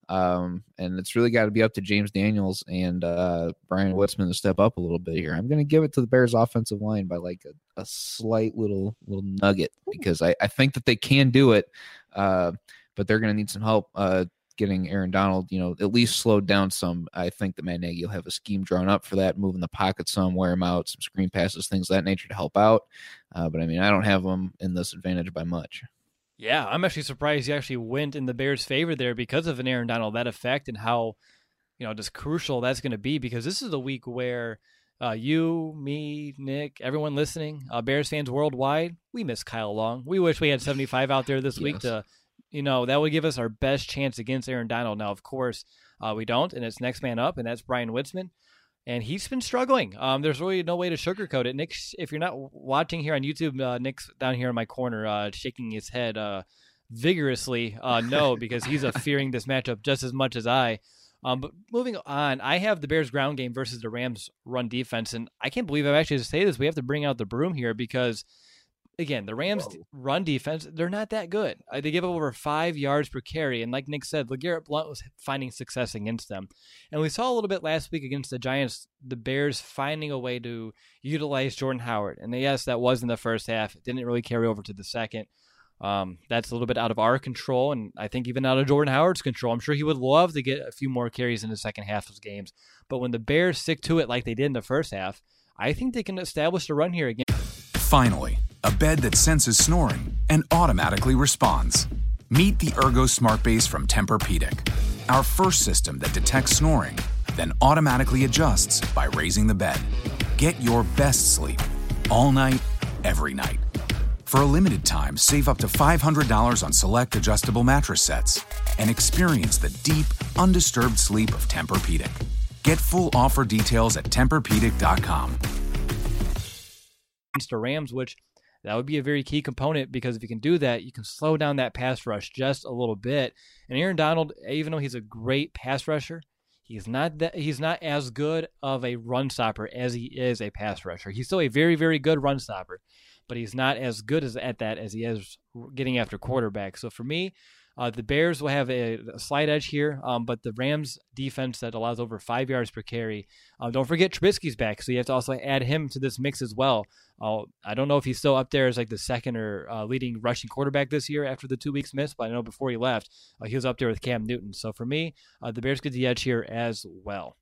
S6: Um, and it's really got to be up to James Daniels and uh, Brian Witzman to step up a little bit here. I'm going to give it to the Bears offensive line by like a, a slight little little nugget, because I, I think that they can do it, uh, but they're going to need some help uh, getting Aaron Donald, you know, at least slowed down some. I think that Matt Nagy will have a scheme drawn up for that, moving the pocket some, wear him out, some screen passes, things of that nature to help out. Uh, but I mean, I don't have them in this advantage by much.
S5: Yeah, I'm actually surprised he actually went in the Bears' favor there because of an Aaron Donald, that effect, and how, you know, just crucial that's going to be, because this is a week where uh, you, me, Nick, everyone listening, uh, Bears fans worldwide, we miss Kyle Long. We wish we had seventy-five out there this yes. week to, you know, that would give us our best chance against Aaron Donald. Now, of course, uh, we don't, and it's next man up, and that's Brian Witzman. And he's been struggling. Um, there's really no way to sugarcoat it. Nick, if you're not watching here on YouTube, uh, Nick's down here in my corner uh, shaking his head uh, vigorously. Uh, no, because he's uh, fearing this matchup just as much as I. Um, but moving on, I have the Bears ground game versus the Rams run defense. And I can't believe I'm actually to say this. We have to bring out the broom here because, again, the Rams Whoa. run defense, they're not that good. Uh, they give up over five yards per carry. And like Nick said, LeGarrette Blount was finding success against them. And we saw a little bit last week against the Giants, the Bears finding a way to utilize Jordan Howard. And yes, that was in the first half. It didn't really carry over to the second. Um, that's a little bit out of our control, and I think even out of Jordan Howard's control. I'm sure he would love to get a few more carries in the second half of games. But when the Bears stick to it like they did in the first half, I think they can establish a run here again.
S8: Finally, a bed that senses snoring and automatically responds. Meet the Ergo Smart Base from Tempur-Pedic, our first system that detects snoring, then automatically adjusts by raising the bed. Get your best sleep all night, every night. For a limited time, save up to five hundred dollars on select adjustable mattress sets and experience the deep, undisturbed sleep of Tempur-Pedic. Get full offer details at Tempur Pedic dot com.
S5: Against the Rams, which that would be a very key component, because if you can do that, you can slow down that pass rush just a little bit. And Aaron Donald, even though he's a great pass rusher, he's not that he's not as good of a run stopper as he is a pass rusher. He's still a very, very good run stopper, but he's not as good as at that as he is getting after quarterback. So for me, uh, the Bears will have a, a slight edge here, um, but the Rams defense that allows over five yards per carry. Uh, don't forget Trubisky's back, so you have to also add him to this mix as well. Uh, I don't know if he's still up there as like the second or uh, leading rushing quarterback this year after the two weeks missed, but I know before he left, uh, he was up there with Cam Newton. So for me, uh, the Bears get the edge here as well.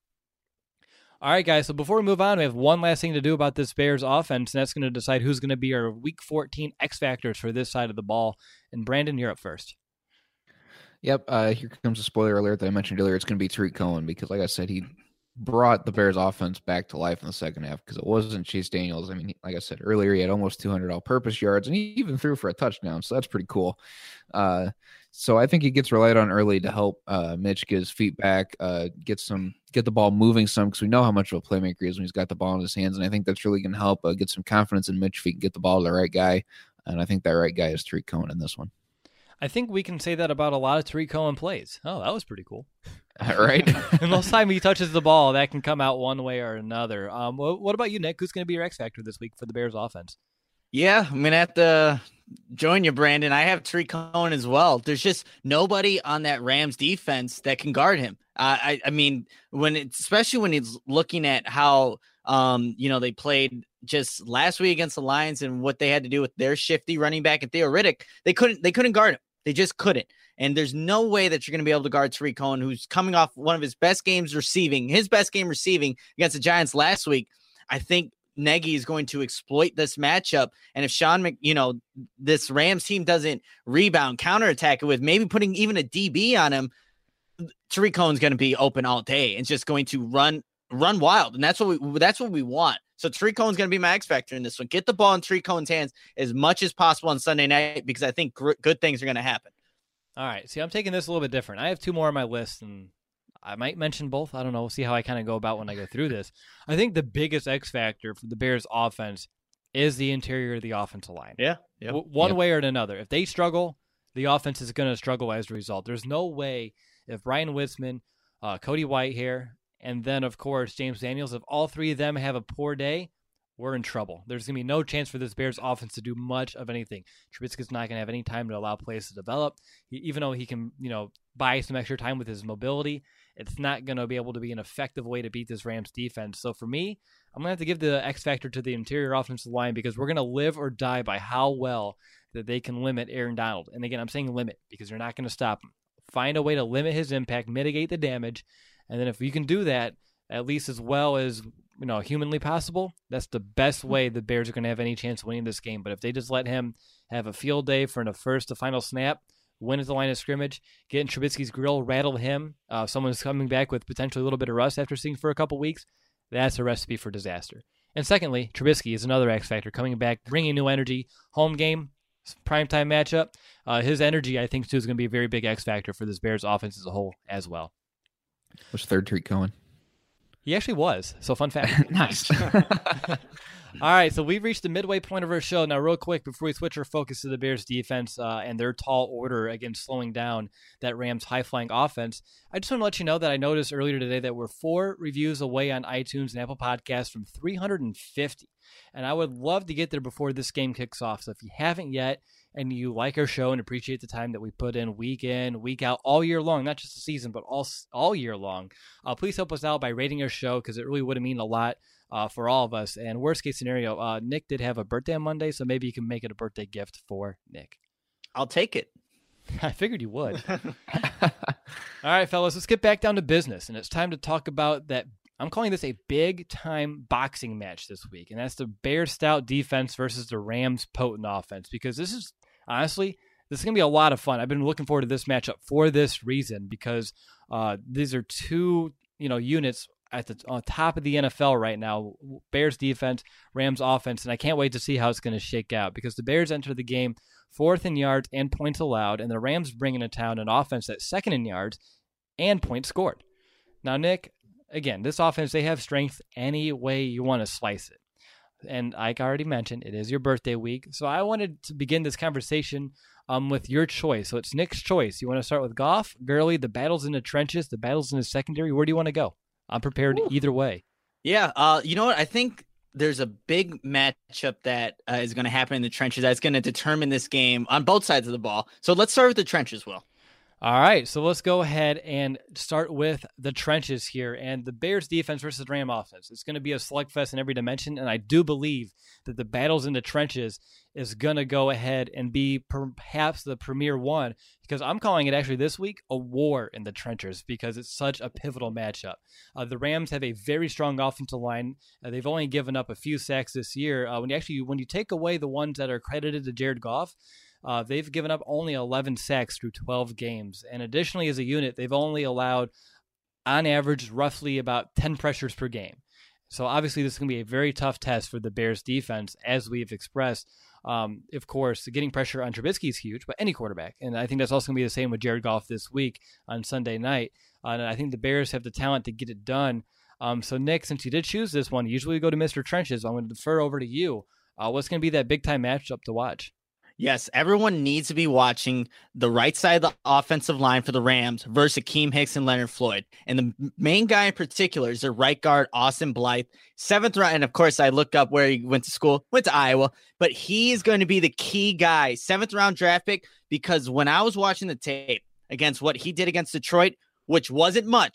S5: All right, guys, so before we move on, we have one last thing to do about this Bears offense, and that's going to decide who's going to be our Week fourteen X Factors for this side of the ball. And Brandon, you're up first.
S6: Yep, uh, here comes a spoiler alert that I mentioned earlier. It's going to be Tariq Cohen, because like I said, he brought the Bears offense back to life in the second half, because it wasn't Chase Daniels. I mean, like I said earlier, he had almost two hundred all-purpose yards, and he even threw for a touchdown, so that's pretty cool. Uh, so I think he gets relied on early to help uh, Mitch get his feet back, uh, get some, get the ball moving some, because we know how much of a playmaker he is when he's got the ball in his hands, and I think that's really going to help uh, get some confidence in Mitch if he can get the ball to the right guy, and I think that right guy is Tariq Cohen in this one.
S5: I think we can say that about a lot of Tariq Cohen plays. Oh, that was pretty cool.
S6: Right?
S5: And most time he touches the ball, that can come out one way or another. Um, what, what about you, Nick? Who's going to be your X Factor this week for the Bears offense?
S7: Yeah, I'm going to have to join you, Brandon. I have Tariq Cohen as well. There's just nobody on that Rams defense that can guard him. Uh, I, I mean, when it's, especially when he's looking at how Um, you know, they played just last week against the Lions, and what they had to do with their shifty running back and Theo Riddick, they couldn't they couldn't guard him. They just couldn't. And there's no way that you're going to be able to guard Tariq Cohen, who's coming off one of his best games receiving, his best game receiving against the Giants last week. I think Nagy is going to exploit this matchup. And if Sean, Mc, you know, this Rams team doesn't rebound, counterattack it with maybe putting even a D B on him, Tariq Cohen's going to be open all day and just going to run, run wild. And that's what we, that's what we want. So Tariq Cohen's going to be my X factor in this one. Get the ball in Tariq Cohen's hands as much as possible on Sunday night, because I think gr- good things are going to happen.
S5: All right. See, I'm taking this a little bit different. I have two more on my list, and I might mention both. I don't know. We'll see how I kind of go about when I go through this. I think the biggest X factor for the Bears offense is the interior of the offensive line.
S7: Yeah. Yep.
S5: W- one
S6: Yep.
S5: way or another. If they struggle, the offense is going to struggle as a result. There's no way if Brian Witzman, uh, Cody Whitehair, and then, of course, James Daniels, if all three of them have a poor day, we're in trouble. There's going to be no chance for this Bears offense to do much of anything. Trubisky's not going to have any time to allow plays to develop. He, even though he can, you know, buy some extra time with his mobility, it's not going to be able to be an effective way to beat this Rams defense. So for me, I'm going to have to give the X factor to the interior offensive line, because we're going to live or die by how well that they can limit Aaron Donald. And again, I'm saying limit because they're not going to stop him. Find a way to limit his impact, mitigate the damage. And then if you can do that, at least as well as, you know, humanly possible, that's the best way the Bears are going to have any chance of winning this game. But if they just let him have a field day from the first to final snap, win at the line of scrimmage, get in Trubisky's grill, rattle him, uh, someone's coming back with potentially a little bit of rust after seeing for a couple weeks, that's a recipe for disaster. And secondly, Trubisky is another X factor coming back, bringing new energy. Home game, primetime matchup. Uh, his energy, I think, too, is going to be a very big X factor for this Bears offense as a whole as well.
S6: What's third Tariq Cohen?
S5: He actually was. So fun fact.
S6: Nice.
S5: All right, so we've reached the midway point of our show. Now, real quick, before we switch our focus to the Bears defense uh, and their tall order against slowing down that Rams high-flying offense, I just want to let you know that I noticed earlier today that we're four reviews away on iTunes and Apple Podcasts from three hundred fifty. And I would love to get there before this game kicks off. So if you haven't yet, and you like our show and appreciate the time that we put in week in, week out, all year long, not just the season, but all all year long, uh, please help us out by rating our show, because it really would mean a lot uh, for all of us. And worst case scenario, uh, Nick did have a birthday on Monday, so maybe you can make it a birthday gift for Nick.
S7: I'll take it.
S5: I figured you would. All right, fellas, let's get back down to business. And it's time to talk about that. I'm calling this a big-time boxing match this week, and that's the Bears stout defense versus the Rams potent offense, because this is, honestly, this is going to be a lot of fun. I've been looking forward to this matchup for this reason, because uh, these are two, you know, units at the on top of the N F L right now, Bears defense, Rams offense, and I can't wait to see how it's going to shake out, because the Bears enter the game fourth in yards and points allowed, and the Rams bring into town an offense that's second in yards and points scored. Now, Nick, again, this offense, they have strength any way you want to slice it. And like I already mentioned, it is your birthday week. So I wanted to begin this conversation um, with your choice. So it's Nick's choice. You want to start with Goff, Gurley, the battles in the trenches, the battles in the secondary? Where do you want to go? I'm prepared Ooh. either way.
S7: Yeah, uh, you know what? I think there's a big matchup that uh, is going to happen in the trenches that's going to determine this game on both sides of the ball. So let's start with the trenches, Will.
S5: All right, so let's go ahead and start with the trenches here, and the Bears defense versus the Ram offense. It's going to be a slugfest in every dimension, and I do believe that the battles in the trenches is going to go ahead and be perhaps the premier one, because I'm calling it actually this week a war in the trenches, because it's such a pivotal matchup. Uh, the Rams have a very strong offensive line. Uh, they've only given up a few sacks this year. Uh, when you actually when you take away the ones that are credited to Jared Goff, Uh, they've given up only eleven sacks through twelve games. And additionally, as a unit, they've only allowed, on average, roughly about ten pressures per game. So obviously, this is going to be a very tough test for the Bears defense, as we've expressed. Um, of course, getting pressure on Trubisky is huge, but any quarterback. And I think that's also going to be the same with Jared Goff this week on Sunday night. Uh, and I think the Bears have the talent to get it done. Um, so, Nick, since you did choose this one, usually we go to Mister Trenches. I'm going to defer over to you. Uh, what's going to be that big-time matchup to watch?
S7: Yes, everyone needs to be watching the right side of the offensive line for the Rams versus Akeem Hicks and Leonard Floyd. And the main guy in particular is their right guard, Austin Blythe. Seventh round, and of course, I looked up where he went to school, went to Iowa, but he is going to be the key guy, seventh round draft pick, because when I was watching the tape against what he did against Detroit, which wasn't much,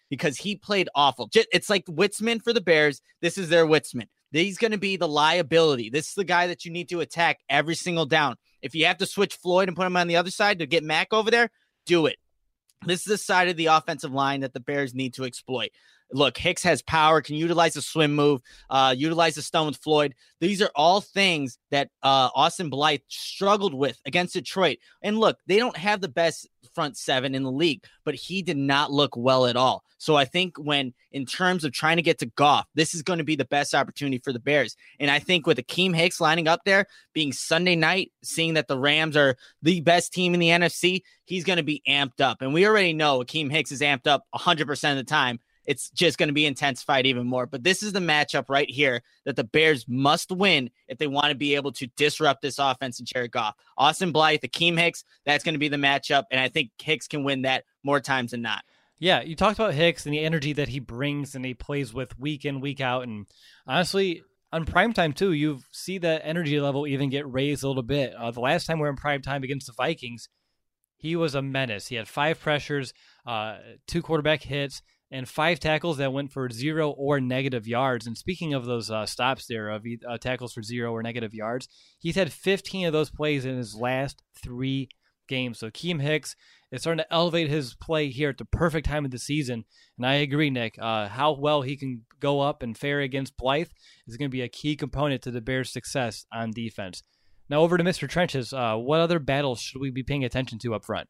S7: because he played awful. It's like Witzman for the Bears. This is their Witzman. He's going to be the liability. This is the guy that you need to attack every single down. If you have to switch Floyd and put him on the other side to get Mack over there, do it. This is the side of the offensive line that the Bears need to exploit. Look, Hicks has power, can utilize the swim move, uh, utilize the stun with Floyd. These are all things that uh, Austin Blythe struggled with against Detroit. And look, they don't have the best front seven in the league, but he did not look well at all. So I think when, in terms of trying to get to Goff, this is going to be the best opportunity for the Bears. And I think with Akeem Hicks lining up there, being Sunday night, seeing that the Rams are the best team in the N F C, he's going to be amped up. And we already know Akeem Hicks is amped up one hundred percent of the time. It's just going to be intensified even more. But this is the matchup right here that the Bears must win if they want to be able to disrupt this offense and Jared Goff. Austin Blythe, Akeem Hicks, that's going to be the matchup. And I think Hicks can win that more times than not.
S5: Yeah, you talked about Hicks and the energy that he brings and he plays with week in, week out. And honestly, on primetime too, you see that energy level even get raised a little bit. Uh, the last time we were in primetime against the Vikings, he was a menace. He had five pressures, uh, two quarterback hits, and five tackles that went for zero or negative yards. And speaking of those uh, stops there, of uh, tackles for zero or negative yards, he's had fifteen of those plays in his last three games. So Akeem Hicks is starting to elevate his play here at the perfect time of the season. And I agree, Nick, uh, how well he can go up and fare against Blythe is going to be a key component to the Bears' success on defense. Now over to Mister Trenches. Uh, what other battles should we be paying attention to up front?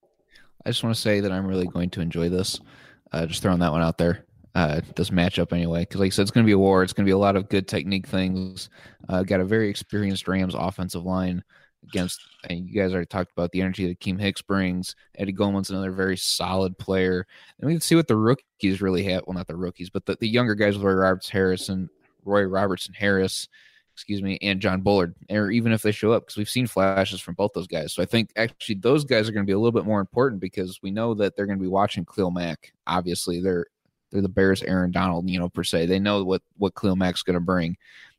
S6: I just want to say that I'm really going to enjoy this. Uh, just throwing that one out there, uh, this matchup anyway, because like I said, it's going to be a war. It's going to be a lot of good technique things. Uh, got a very experienced Rams offensive line against, and you guys already talked about the energy that Akeem Hicks brings. Eddie Goldman's another very solid player. And we can see what the rookies really have. Well, not the rookies, but the, the younger guys with Roy Roberts Harrison, Roy Robertson Harris, excuse me, and John Bullard, or even if they show up, because we've seen flashes from both those guys. So I think actually those guys are going to be a little bit more important because we know that they're going to be watching Khalil Mack. Obviously, they're they're the Bears' Aaron Donald, you know, per se. They know what what Khalil Mack's going to bring.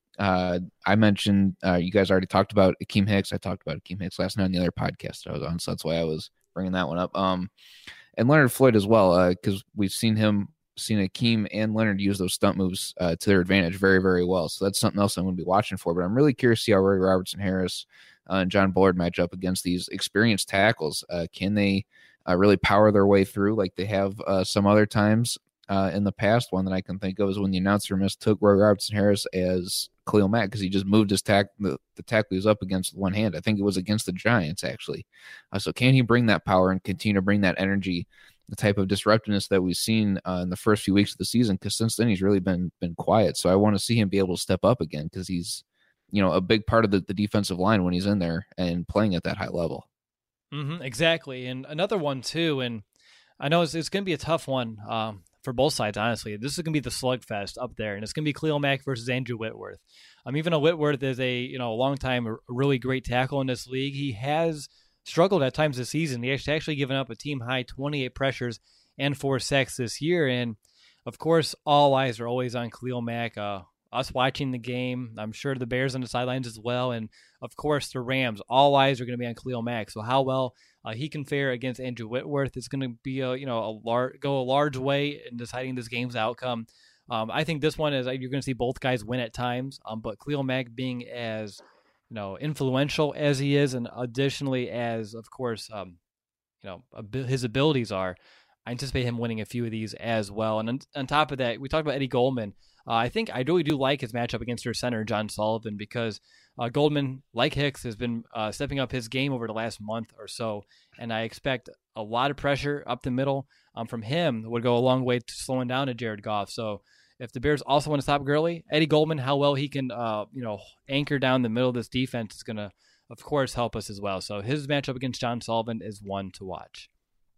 S6: Uh, I mentioned uh, you guys already talked about Akeem Hicks. I talked about Akeem Hicks last night on the other podcast I was on, so that's why I was bringing that one up. Um, and Leonard Floyd as well, because uh, we've seen him. Seen Akeem and Leonard use those stunt moves uh, to their advantage very, very well. So that's something else I'm going to be watching for. But I'm really curious to see how Roy Robertson Harris uh, and John Bullard match up against these experienced tackles. Uh, can they uh, really power their way through like they have uh, some other times uh, in the past? One that I can think of is when the announcer mistook Roy Robertson Harris as Khalil Mack because he just moved his tack the, the tackle he was up against with one hand. I think it was against the Giants, actually. Uh, so can he bring that power and continue to bring that energy, the type of disruptiveness that we've seen uh, in the first few weeks of the season? Because since then he's really been been quiet. So I want to see him be able to step up again because he's, you know, a big part of the, the defensive line when he's in there and playing at that high level.
S5: Mm-hmm, exactly. And another one too, and I know it's, it's going to be a tough one um, for both sides, honestly. This is going to be the slugfest up there, and it's going to be Khalil Mack versus Andrew Whitworth. Um, even though Whitworth is a, you know, a long time, a really great tackle in this league, he has struggled at times this season. He actually actually given up a team high twenty-eight pressures and four sacks this year. And of course, all eyes are always on Khalil Mack. Uh, us watching the game, I'm sure the Bears on the sidelines as well. And of course, the Rams, all eyes are going to be on Khalil Mack. So how well uh, he can fare against Andrew Whitworth is going to be a, you know, a large, go a large way in deciding this game's outcome. Um, I think this one is, you're going to see both guys win at times, um, but Khalil Mack being as, you know, influential as he is, and additionally as, of course, um, you know, his abilities are, I anticipate him winning a few of these as well. And on, on top of that, we talked about Eddie Goldman. Uh, I think I really do like his matchup against their center, John Sullivan, because uh, Goldman, like Hicks, has been uh, stepping up his game over the last month or so, and I expect a lot of pressure up the middle um, from him would go a long way to slowing down a Jared Goff. So if the Bears also want to stop Gurley, Eddie Goldman, how well he can, uh, you know, anchor down the middle of this defense is going to, of course, help us as well. So his matchup against John Sullivan is one to watch.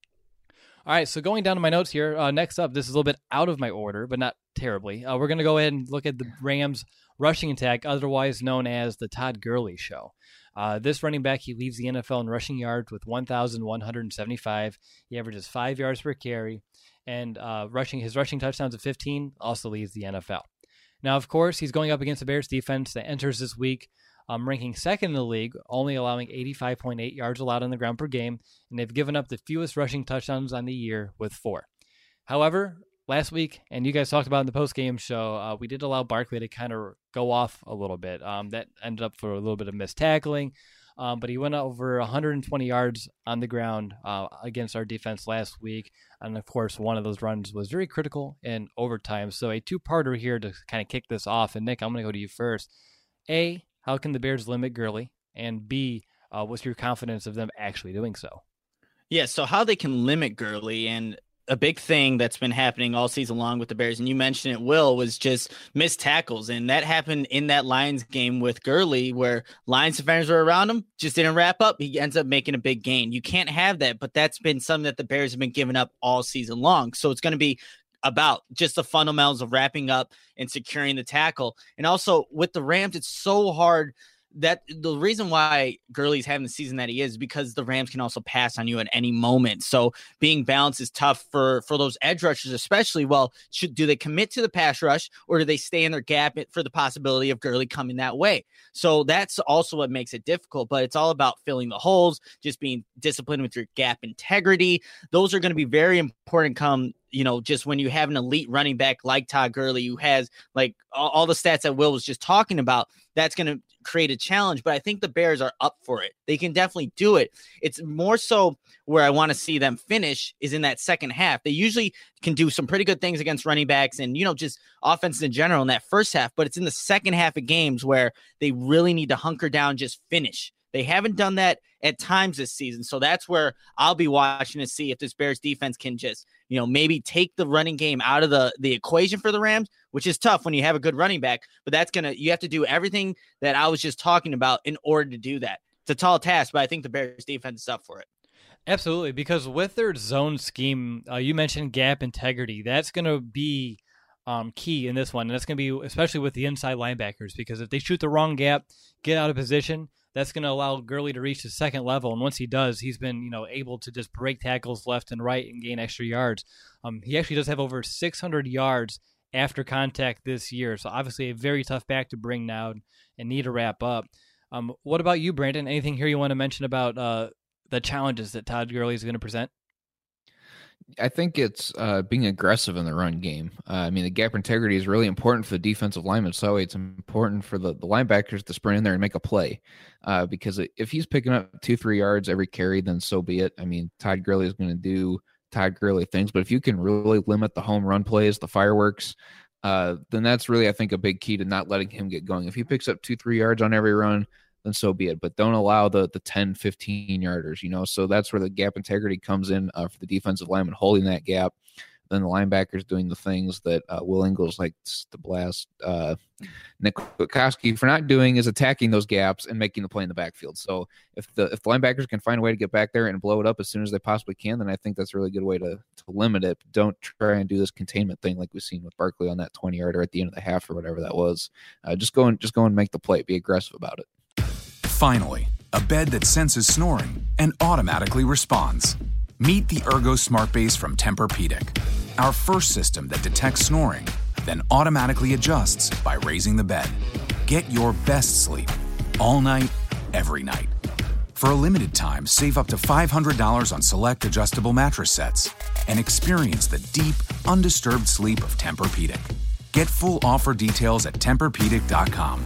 S5: All right, so going down to my notes here, uh, next up, this is a little bit out of my order, but not terribly. Uh, we're going to go ahead and look at the Rams rushing attack, otherwise known as the Todd Gurley Show. Uh, this running back, he leads the N F L in rushing yards with one thousand one hundred seventy-five. He averages five yards per carry. And uh, rushing his rushing touchdowns of fifteen also leads the N F L. Now, of course, he's going up against the Bears defense that enters this week, um, ranking second in the league, only allowing eighty-five point eight yards allowed on the ground per game, and they've given up the fewest rushing touchdowns on the year with four. However, last week, and you guys talked about in the post-game show, uh, we did allow Barkley to kind of go off a little bit. Um, that ended up for a little bit of missed tackling, um, but he went over one hundred twenty yards on the ground uh, against our defense last week. And, of course, one of those runs was very critical in overtime. So a two-parter here to kind of kick this off. And, Nick, I'm going to go to you first. A, how can the Bears limit Gurley? And B, uh, what's your confidence of them actually doing so?
S7: Yeah, so how they can limit Gurley, and a big thing that's been happening all season long with the Bears, and you mentioned it, Will, was just missed tackles. And that happened in that Lions game with Gurley, where Lions defenders were around him, just didn't wrap up. He ends up making a big gain. You can't have that, but that's been something that the Bears have been giving up all season long. So it's going to be about just the fundamentals of wrapping up and securing the tackle. And also with the Rams, it's so hard. That the reason why Gurley's having the season that he is because the Rams can also pass on you at any moment. So being balanced is tough for, for those edge rushers, especially. Well, should, do they commit to the pass rush, or do they stay in their gap for the possibility of Gurley coming that way? So that's also what makes it difficult, but it's all about filling the holes, just being disciplined with your gap integrity. Those are going to be very important come, you know, just when you have an elite running back like Todd Gurley, who has like all, all the stats that Will was just talking about. That's going to create a challenge, but I think the Bears are up for it. They can definitely do it. It's more so where I want to see them finish is in that second half. They usually can do some pretty good things against running backs and, you know, just offense in general in that first half, but it's in the second half of games where they really need to hunker down, just finish. They haven't done that at times this season. So that's where I'll be watching to see if this Bears defense can just, you know, maybe take the running game out of the, the equation for the Rams, which is tough when you have a good running back, but that's going to, you have to do everything that I was just talking about in order to do that. It's a tall task, but I think the Bears defense is up for it.
S5: Absolutely. Because with their zone scheme, uh, you mentioned gap integrity. That's going to be um, key in this one. And that's going to be, especially with the inside linebackers, because if they shoot the wrong gap, get out of position, that's going to allow Gurley to reach the second level. And once he does, he's been, you know, able to just break tackles left and right and gain extra yards. Um, he actually does have over six hundred yards after contact this year. So obviously a very tough back to bring down and need to wrap up. Um, what about you, Brandon? Anything here you want to mention about uh, the challenges that Todd Gurley is going to present?
S6: I think it's uh, being aggressive in the run game. Uh, I mean, the gap integrity is really important for the defensive linemen. So it's important for the, the linebackers to sprint in there and make a play. Uh, because if he's picking up two, three yards every carry, then so be it. I mean, Todd Gurley is going to do Todd Gurley things. But if you can really limit the home run plays, the fireworks, uh, then that's really, I think, a big key to not letting him get going. If he picks up two, three yards on every run, then so be it. But don't allow the the ten, fifteen yarders, you know. So that's where the gap integrity comes in uh, for the defensive lineman, holding that gap. Then the linebackers doing the things that uh, Will Ingles likes to blast uh, Nick Kwiatkowski for not doing, is attacking those gaps and making the play in the backfield. So if the if the linebackers can find a way to get back there and blow it up as soon as they possibly can, then I think that's a really good way to, to limit it. Don't try and do this containment thing like we've seen with Barkley on that twenty-yarder at the end of the half or whatever that was. Uh, just go and just go and make the play. Be aggressive about it.
S8: Finally, a bed that senses snoring and automatically responds. Meet the Ergo Smart Base from Tempur-Pedic, our first system that detects snoring, then automatically adjusts by raising the bed. Get your best sleep all night, every night. For a limited time, save up to five hundred dollars on select adjustable mattress sets and experience the deep, undisturbed sleep of Tempur-Pedic. Get full offer details at Tempur Pedic dot com.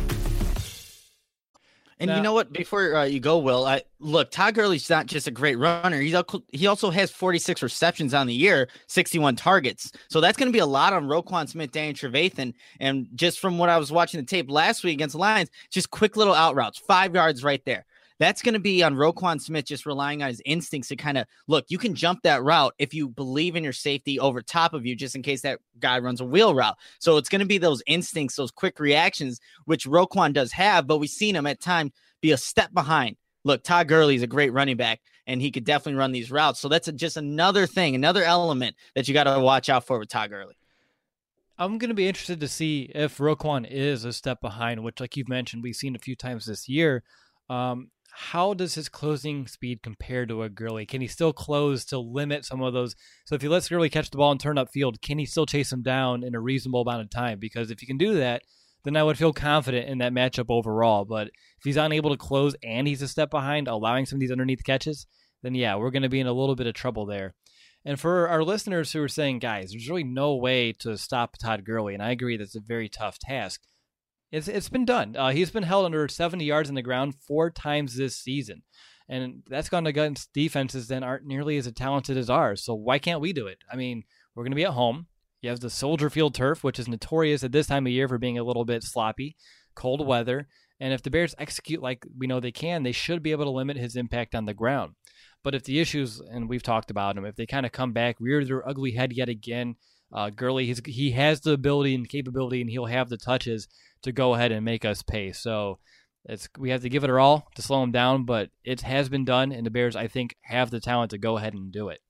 S7: And
S5: now,
S7: you know what? Before uh, you go, Will, I, look, Todd Gurley's not just a great runner. He's he also has forty-six receptions on the year, sixty-one targets. So that's going to be a lot on Roquan Smith, Danny Trevathan. And just from what I was watching the tape last week against the Lions, just quick little out routes, five yards right there. That's going to be on Roquan Smith, just relying on his instincts to kind of, look, you can jump that route if you believe in your safety over top of you, just in case that guy runs a wheel route. So it's going to be those instincts, those quick reactions, which Roquan does have, but we've seen him at times be a step behind. Look, Todd Gurley is a great running back, and he could definitely run these routes. So that's a, just another thing, another element that you got to watch out for with Todd Gurley.
S5: I'm going to be interested to see if Roquan is a step behind, which, like you've mentioned, we've seen a few times this year. Um, How does his closing speed compare to a Gurley? Can he still close to limit some of those? So if he lets Gurley catch the ball and turn upfield, can he still chase him down in a reasonable amount of time? Because if he can do that, then I would feel confident in that matchup overall. But if he's unable to close and he's a step behind, allowing some of these underneath catches, then yeah, we're going to be in a little bit of trouble there. And for our listeners who are saying, guys, there's really no way to stop Todd Gurley, and I agree that's a very tough task. It's It's been done. Uh, he's been held under seventy yards on the ground four times this season. And that's gone against defenses that aren't nearly as talented as ours. So why can't we do it? I mean, we're going to be at home. You have the Soldier Field turf, which is notorious at this time of year for being a little bit sloppy, cold weather. And if the Bears execute like we know they can, they should be able to limit his impact on the ground. But if the issues, and we've talked about them, if they kind of come back, rear their ugly head yet again, uh, Gurley, he's, he has the ability and capability, and he'll have the touches to go ahead and make us pay. So it's we have to give it our all to slow him down, but it has been done, and the Bears, I think, have the talent to go ahead and do it.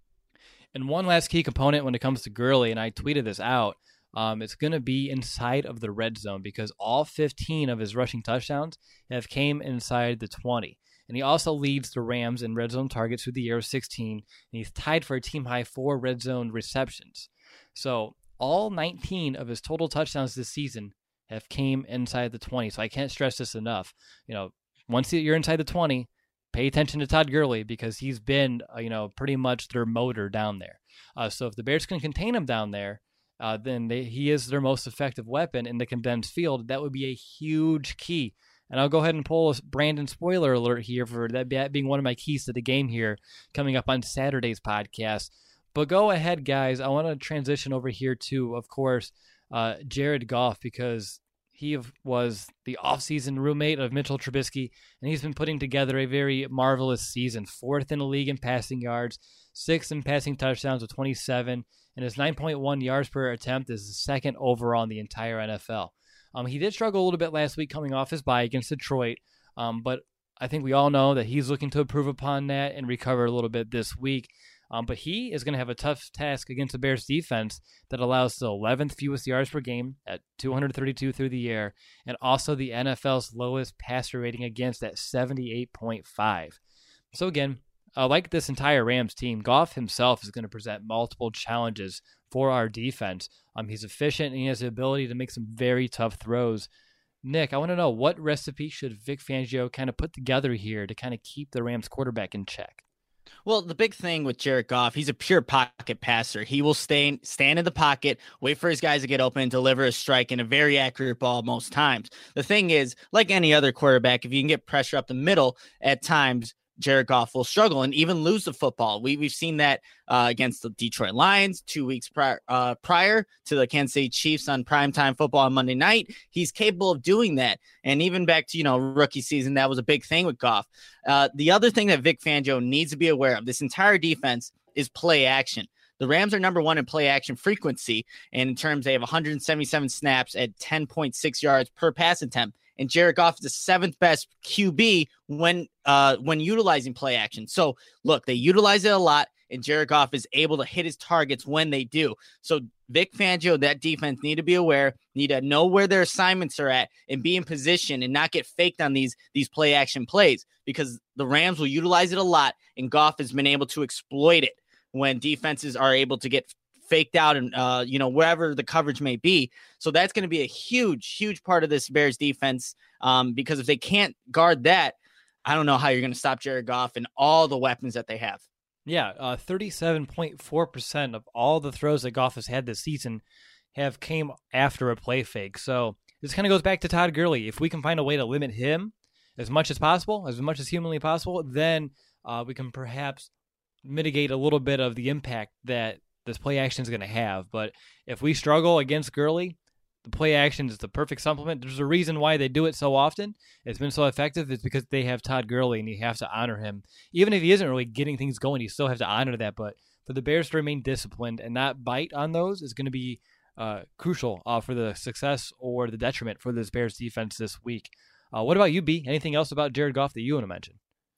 S5: And one last key component when it comes to Gurley, and I tweeted this out, um, it's going to be inside of the red zone because all fifteen of his rushing touchdowns have came inside the twenty. And he also leads the Rams in red zone targets through the year of sixteen, and he's tied for a team-high four red zone receptions. So all nineteen of his total touchdowns this season have came inside the twenty. So I can't stress this enough. You know, once you're inside the twenty, pay attention to Todd Gurley because he's been, uh, you know, pretty much their motor down there. Uh, so if the Bears can contain him down there, uh, then they, he is their most effective weapon in the condensed field. That would be a huge key. And I'll go ahead and pull a Brandon spoiler alert here for that being one of my keys to the game here coming up on Saturday's podcast. But go ahead, guys. I want to transition over here to, of course, uh, Jared Goff because he was the offseason roommate of Mitchell Trubisky, and he's been putting together a very marvelous season. Fourth in the league in passing yards, sixth in passing touchdowns with twenty-seven, and his nine point one yards per attempt is the second overall in the entire N F L. Um, he did struggle a little bit last week coming off his bye against Detroit, um, but I think we all know that he's looking to improve upon that and recover a little bit this week. Um, but he is going to have a tough task against the Bears defense that allows the eleventh fewest yards per game at two hundred thirty-two through the air, and also the N F L's lowest passer rating against at seventy-eight point five. So again, uh, like this entire Rams team, Goff himself is going to present multiple challenges for our defense. Um, he's efficient and he has the ability to make some very tough throws. Nick, I want to know, what recipe should Vic Fangio kind of put together here to kind of keep the Rams quarterback in check?
S7: Well, the big thing with Jared Goff, he's a pure pocket passer. He will stay, stand in the pocket, wait for his guys to get open, and deliver a strike and a very accurate ball most times. The thing is, like any other quarterback, if you can get pressure up the middle at times, Jared Goff will struggle and even lose the football. We, we've seen that uh, against the Detroit Lions two weeks prior, uh, prior to the Kansas City Chiefs on primetime football on Monday night. He's capable of doing that. And even back to, you know, rookie season, that was a big thing with Goff. Uh, the other thing that Vic Fangio needs to be aware of, this entire defense, is play action. The Rams are number one in play action frequency. And in terms, they have one hundred seventy-seven snaps at ten point six yards per pass attempt. And Jared Goff is the seventh best Q B when uh, when utilizing play action. So, look, they utilize it a lot, and Jared Goff is able to hit his targets when they do. So, Vic Fangio, that defense, need to be aware, need to know where their assignments are at, and be in position and not get faked on these, these play action plays because the Rams will utilize it a lot, and Goff has been able to exploit it when defenses are able to get faked out and, uh, you know, wherever the coverage may be. So that's going to be a huge, huge part of this Bears defense um, because if they can't guard that, I don't know how you're going to stop Jared Goff and all the weapons that they have.
S5: Yeah, uh, thirty-seven point four percent of all the throws that Goff has had this season have came after a play fake. So this kind of goes back to Todd Gurley. If we can find a way to limit him as much as possible, as much as humanly possible, then uh, we can perhaps mitigate a little bit of the impact that this play action is going to have. But if we struggle against Gurley, the play action is the perfect supplement. There's a reason why they do it so often. It's been so effective. It's because they have Todd Gurley, and you have to honor him. Even if he isn't really getting things going, you still have to honor that. But for the Bears to remain disciplined and not bite on those is going to be uh, crucial uh, for the success or the detriment for this Bears defense this week. Uh, what about you, B? Anything else about Jared Goff that you want to mention?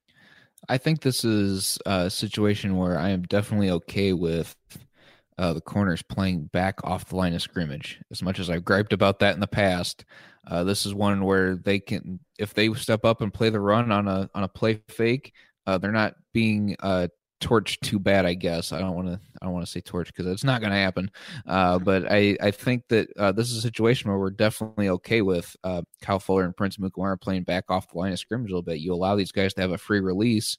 S6: I think this is a situation where I am definitely okay with Uh, the corners playing back off the line of scrimmage. As much as I've griped about that in the past, uh, this is one where they can, if they step up and play the run on a on a play fake, uh, they're not being uh, torched too bad. I guess I don't want to I don't want to say torch because it's not going to happen. Uh, but I I think that uh, this is a situation where we're definitely okay with uh, Kyle Fuller and Prince Mukamara playing back off the line of scrimmage a little bit. You allow these guys to have a free release.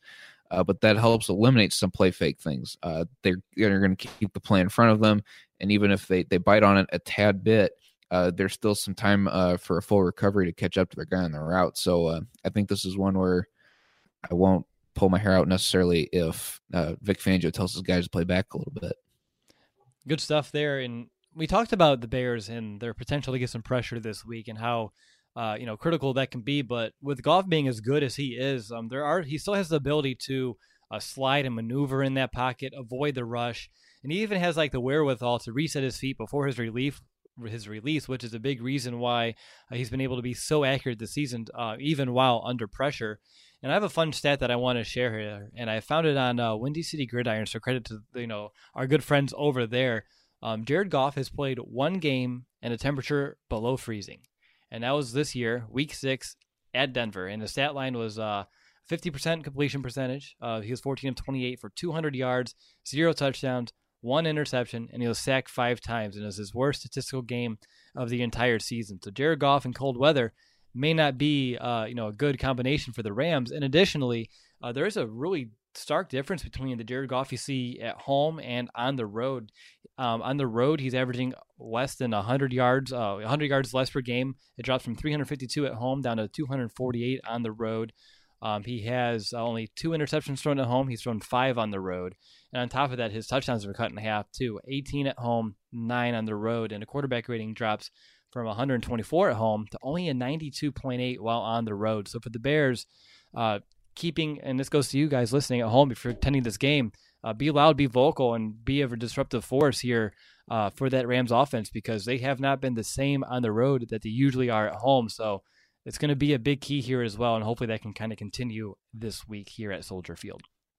S6: uh, but that helps eliminate some play fake things. Uh, they're, they're going to keep the play in front of them, and even if they, they bite on it a tad bit, uh, there's still some time uh, for a full recovery to catch up to their guy on the route. So uh, I think this is one where I won't pull my hair out necessarily if uh, Vic Fangio tells his guys to play back a little bit.
S5: Good stuff there. And we talked about the Bears and their potential to get some pressure this week and how uh, you know critical that can be. But with Goff being as good as he is, um, there are he still has the ability to uh, slide and maneuver in that pocket, avoid the rush, and he even has like the wherewithal to reset his feet before his relief. his release, which is a big reason why uh, he's been able to be so accurate this season, uh, even while under pressure. And I have a fun stat that I want to share here, and I found it on uh, Windy City Gridiron, so credit to you know our good friends over there. Um, Jared Goff has played one game in a temperature below freezing, and that was this year, week six at Denver, and the stat line was uh, fifty percent completion percentage. Uh, he was fourteen of twenty-eight for two hundred yards, zero touchdowns, one interception, and he was sacked five times, and it was his worst statistical game of the entire season. So Jared Goff in cold weather may not be, uh, you know, a good combination for the Rams. And additionally, uh, there is a really stark difference between the Jared Goff you see at home and on the road. Um, on the road, he's averaging less than one hundred yards, uh, one hundred yards less per game. It drops from three hundred fifty-two at home down to two hundred forty-eight on the road. Um, he has only two interceptions thrown at home. He's thrown five on the road. And on top of that, his touchdowns are cut in half too. eighteen at home, nine on the road. And the quarterback rating drops from one hundred twenty-four at home to only a ninety-two point eight while on the road. So for the Bears, uh, keeping, and this goes to you guys listening at home if you're attending this game, uh, be loud, be vocal, and be a disruptive force here uh, for that Rams offense, because they have not been the same on the road that they usually are at home. So it's going to be a big key here as well, and hopefully that can kind of continue this week here at Soldier Field.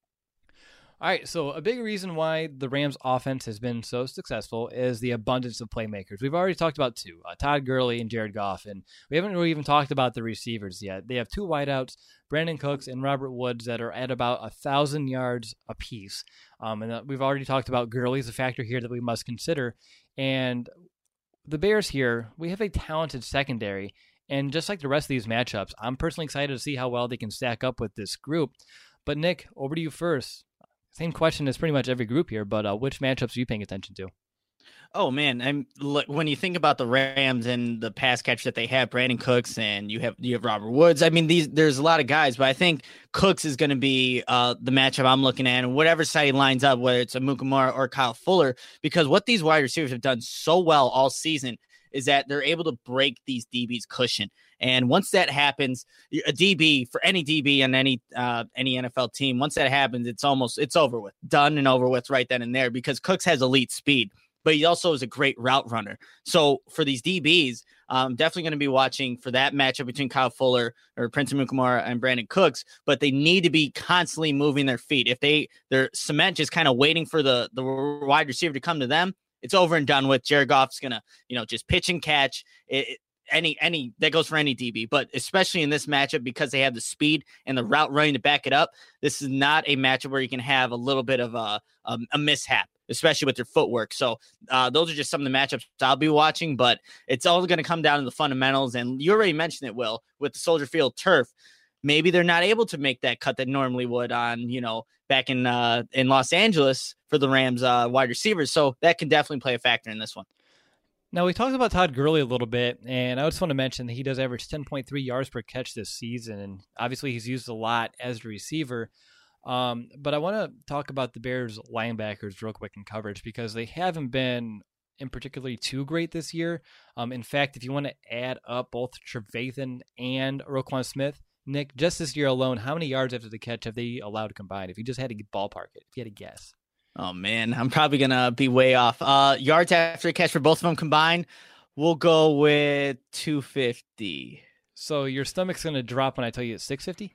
S5: All right, so a big reason why the Rams offense has been so successful is the abundance of playmakers. We've already talked about two, uh, Todd Gurley and Jared Goff, and we haven't really even talked about the receivers yet. They have two wideouts, Brandon Cooks and Robert Woods, that are at about one thousand yards apiece. Um, and uh, we've already talked about Gurley as a factor here that we must consider. And the Bears here, we have a talented secondary, and just like the rest of these matchups, I'm personally excited to see how well they can stack up with this group. But Nick, over to you first. Same question as pretty much every group here, but uh, which matchups are you paying attention to?
S7: Oh man, I'm look, when you think about the Rams and the pass catch that they have, Brandon Cooks, and you have you have Robert Woods. I mean, these there's a lot of guys, but I think Cooks is going to be uh, the matchup I'm looking at, and whatever side he lines up, whether it's Amukamara or Kyle Fuller, because what these wide receivers have done so well all season is that they're able to break these D B's cushion. And once that happens, a D B for any D B on any uh, any N F L team, once that happens, it's almost it's over with, done and over with right then and there, because Cooks has elite speed, but he also is a great route runner. So for these D Bs, I'm definitely going to be watching for that matchup between Kyle Fuller or Prince Amukamara and Brandon Cooks, but they need to be constantly moving their feet. If they their cement just kind of waiting for the the wide receiver to come to them, it's over and done with. Jared Goff's going to, you know, just pitch and catch. It, any, any that goes for any D B, but especially in this matchup, because they have the speed and the route running to back it up. This is not a matchup where you can have a little bit of a, a, a mishap, especially with their footwork. So uh, those are just some of the matchups I'll be watching, but it's all going to come down to the fundamentals. And you already mentioned it, Will, with the Soldier Field turf. Maybe they're not able to make that cut that normally would on, you know, back in uh, in Los Angeles for the Rams uh, wide receivers. So that can definitely play a factor in this one.
S5: Now, we talked about Todd Gurley a little bit, and I just want to mention that he does average ten point three yards per catch this season, and obviously he's used a lot as a receiver. Um, but I want to talk about the Bears linebackers real quick in coverage, because they haven't been in particularly too great this year. Um, in fact, if you want to add up both Trevathan and Roquan Smith, Nick, just this year alone, how many yards after the catch have they allowed combined? If you just had to ballpark it, if you had to guess.
S7: Oh, man, I'm probably going to be way off. Uh, yards after the catch for both of them combined, we'll go with two fifty.
S5: So your stomach's going to drop when I tell you it's six fifty?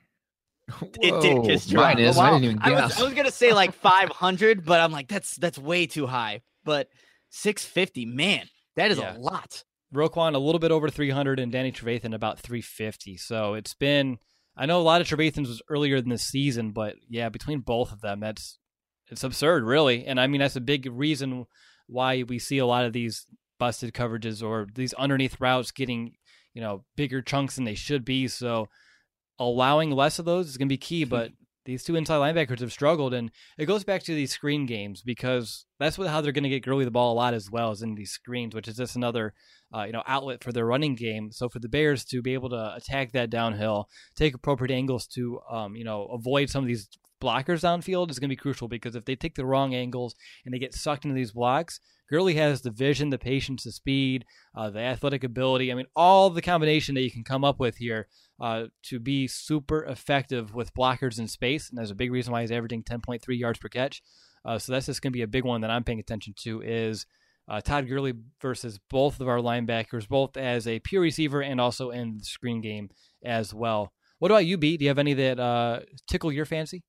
S7: It did just drop.
S6: Mine is.
S7: Oh, wow.
S6: I didn't even guess.
S7: I was, I was going to say like five hundred, but I'm like, that's that's way too high. But six fifty, man, that is
S5: Yeah.
S7: a lot.
S5: Roquan a little bit over three hundred, and Danny Trevathan about three fifty. So it's been, I know a lot of Trevathan's was earlier in the season, but yeah, between both of them, that's it's absurd, really. And I mean, that's a big reason why we see a lot of these busted coverages or these underneath routes getting, you know, bigger chunks than they should be. So allowing less of those is going to be key, but these two inside linebackers have struggled, and it goes back to these screen games because that's what, how they're going to get Gurley the ball a lot as well, as in these screens, which is just another uh, you know outlet for their running game. So for the Bears to be able to attack that downhill, take appropriate angles to um, you know avoid some of these blockers downfield is going to be crucial, because if they take the wrong angles and they get sucked into these blocks, Gurley has the vision, the patience, the speed, uh, the athletic ability. I mean, all the combination that you can come up with here uh, to be super effective with blockers in space. And there's a big reason why he's averaging ten point three yards per catch. Uh, so that's just going to be a big one that I'm paying attention to is uh, Todd Gurley versus both of our linebackers, both as a pure receiver and also in the screen game as well. What about you, B? Do you have any that uh, tickle your fancy?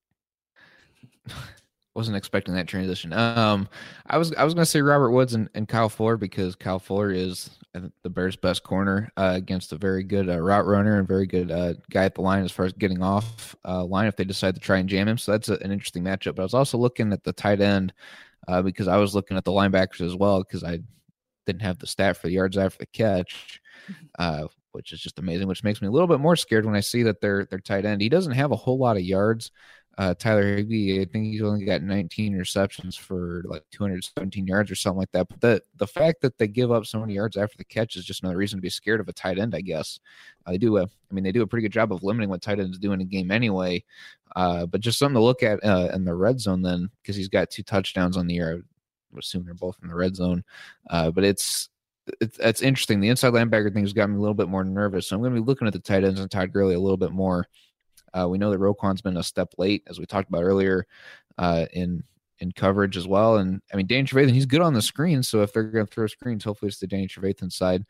S6: Wasn't expecting that transition. Um, I was I was going to say Robert Woods and, and Kyle Fuller, because Kyle Fuller is the Bears' best corner uh, against a very good uh, route runner and very good uh, guy at the line as far as getting off uh, line if they decide to try and jam him. So that's a, an interesting matchup. But I was also looking at the tight end uh, because I was looking at the linebackers as well, because I didn't have the stat for the yards after the catch, uh, which is just amazing, which makes me a little bit more scared when I see that they're, they're tight end. He doesn't have a whole lot of yards. Uh, Tyler Higbee, I think he's only got nineteen receptions for like two hundred seventeen yards or something like that. But the, the fact that they give up so many yards after the catch is just another reason to be scared of a tight end, I guess. Uh, they do a, I mean, they do a pretty good job of limiting what tight ends do in a game anyway. Uh, but just something to look at uh, in the red zone then, because he's got two touchdowns on the year. I would assume they're both in the red zone. Uh, but it's, it's it's interesting. The inside linebacker thing has got me a little bit more nervous. So I'm going to be looking at the tight ends and Todd Gurley a little bit more. Uh, we know that Roquan's been a step late, as we talked about earlier, uh, in in coverage as well. And I mean, Danny Trevathan, he's good on the screen. So if they're going to throw screens, hopefully it's the Danny Trevathan side,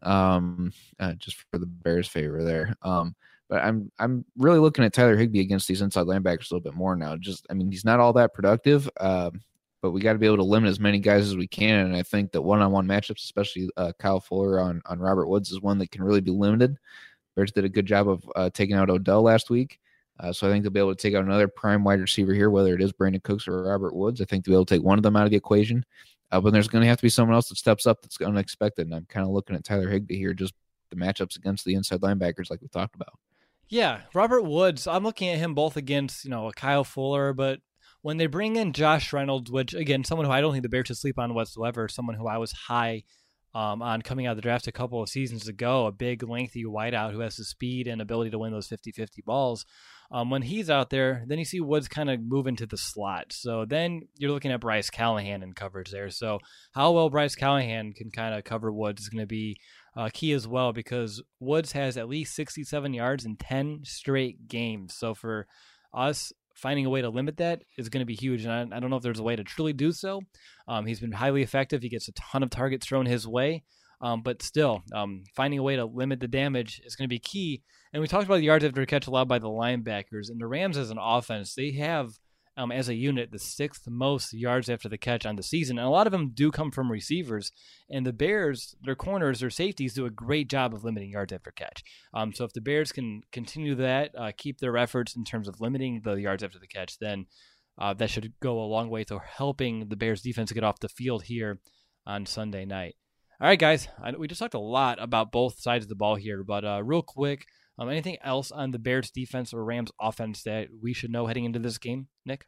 S6: um, uh, just for the Bears' favor there. Um, but I'm I'm really looking at Tyler Higbee against these inside linebackers a little bit more now. Just I mean, he's not all that productive, uh, but we got to be able to limit as many guys as we can. And I think that one-on-one matchups, especially uh, Kyle Fuller on on Robert Woods, is one that can really be limited. Bears did a good job of uh, taking out Odell last week. Uh, so I think they'll be able to take out another prime wide receiver here, whether it is Brandon Cooks or Robert Woods. I think they'll be able to take one of them out of the equation. Uh, but there's going to have to be someone else that steps up that's unexpected. And I'm kind of looking at Tyler Higbee here, just the matchups against the inside linebackers like we talked about.
S5: Yeah, Robert Woods, I'm looking at him both against, you know, Kyle Fuller, but when they bring in Josh Reynolds, which, again, someone who I don't think the Bears should sleep on whatsoever, someone who I was high Um, on coming out of the draft a couple of seasons ago, a big, lengthy wideout who has the speed and ability to win those fifty-fifty balls. Um, when he's out there, then you see Woods kind of move into the slot. So then you're looking at Bryce Callahan in coverage there. So how well Bryce Callahan can kind of cover Woods is going to be uh, key as well, because Woods has at least sixty-seven yards in ten straight games. So for us, finding a way to limit that is going to be huge. And I, I don't know if there's a way to truly do so. Um, he's been highly effective. He gets a ton of targets thrown his way. Um, but still, um, finding a way to limit the damage is going to be key. And we talked about the yards after the catch allowed by the linebackers. And the Rams as an offense, they have, um, as a unit, the sixth most yards after the catch on the season. And a lot of them do come from receivers. And the Bears, their corners, their safeties do a great job of limiting yards after catch. Um, so if the Bears can continue that, uh, keep their efforts in terms of limiting the yards after the catch, then uh, that should go a long way to helping the Bears defense get off the field here on Sunday night. All right, guys, I, we just talked a lot about both sides of the ball here, but uh, real quick, um, anything else on the Bears defense or Rams offense that we should know heading into this game, Nick?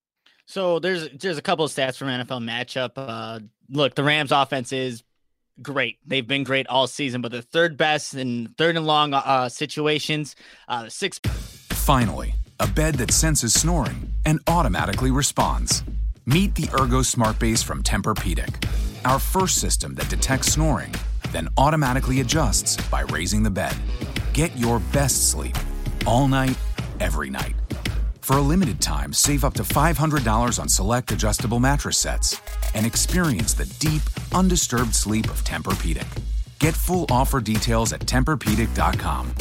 S7: So there's there's a couple of stats from N F L matchup. Uh, look, the Rams offense is great. They've been great all season, but they're third best in third and long uh, situations. Uh, six.
S8: Finally, a bed that senses snoring and automatically responds. Meet the Ergo Smart Base from Tempur-Pedic, our first system that detects snoring, then automatically adjusts by raising the bed. Get your best sleep all night, every night. For a limited time, save up to five hundred dollars on select adjustable mattress sets and experience the deep, undisturbed sleep of Tempur-Pedic. Get full offer details at Tempur Pedic dot com.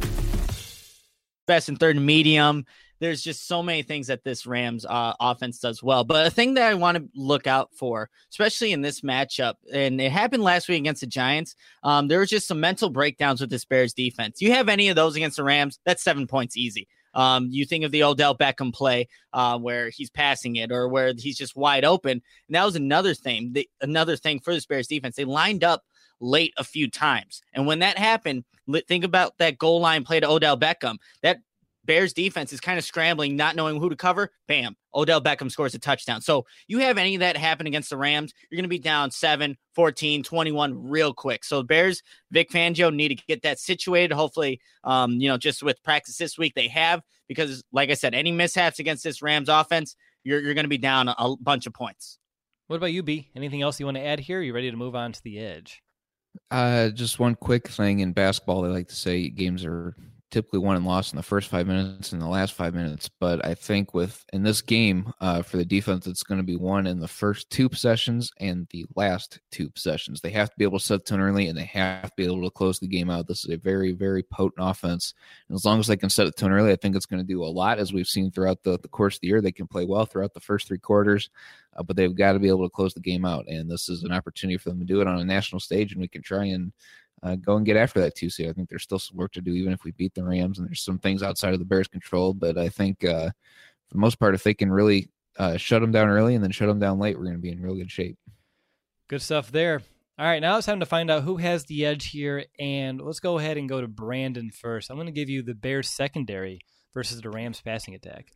S7: Best in third and medium. There's just so many things that this Rams uh, offense does well. But a thing that I want to look out for, especially in this matchup, and it happened last week against the Giants, um, there was just some mental breakdowns with this Bears defense. You have any of those against the Rams, that's seven points easy. Um, you think of the Odell Beckham play uh, where he's passing it or where he's just wide open. And that was another thing, the, another thing for this Bears defense. They lined up late a few times. And when that happened, think about that goal line play to Odell Beckham. That Bears defense is kind of scrambling, not knowing who to cover. Bam, Odell Beckham scores a touchdown. So you have any of that happen against the Rams, you're going to be down seven, fourteen, twenty-one real quick. So Bears, Vic Fangio need to get that situated. Hopefully, um, you know, just with practice this week they have, because like I said, any mishaps against this Rams offense, you're, you're going to be down a, a bunch of points.
S5: What about you, B? Anything else you want to add here? Are you ready to move on to the edge?
S6: Uh, just one quick thing in basketball. They like to say games are typically won and lost in the first five minutes and the last five minutes. But I think with in this game, uh, for the defense, it's going to be won in the first two possessions and the last two possessions. They have to be able to set the tone early, and they have to be able to close the game out. This is a very, very potent offense. And as long as they can set the tone early, I think it's going to do a lot, as we've seen throughout the, the course of the year. They can play well throughout the first three quarters, uh, but they've got to be able to close the game out. And this is an opportunity for them to do it on a national stage, and we can try and Uh, go and get after that two seed. I think there's still some work to do, even if we beat the Rams, and there's some things outside of the Bears' control. But I think uh, for the most part, if they can really uh, shut them down early and then shut them down late, we're going to be in real good shape.
S5: Good stuff there. All right, now it's time to find out who has the edge here, and let's go ahead and go to Brandon first. I'm going to give you the Bears secondary versus the Rams passing attack.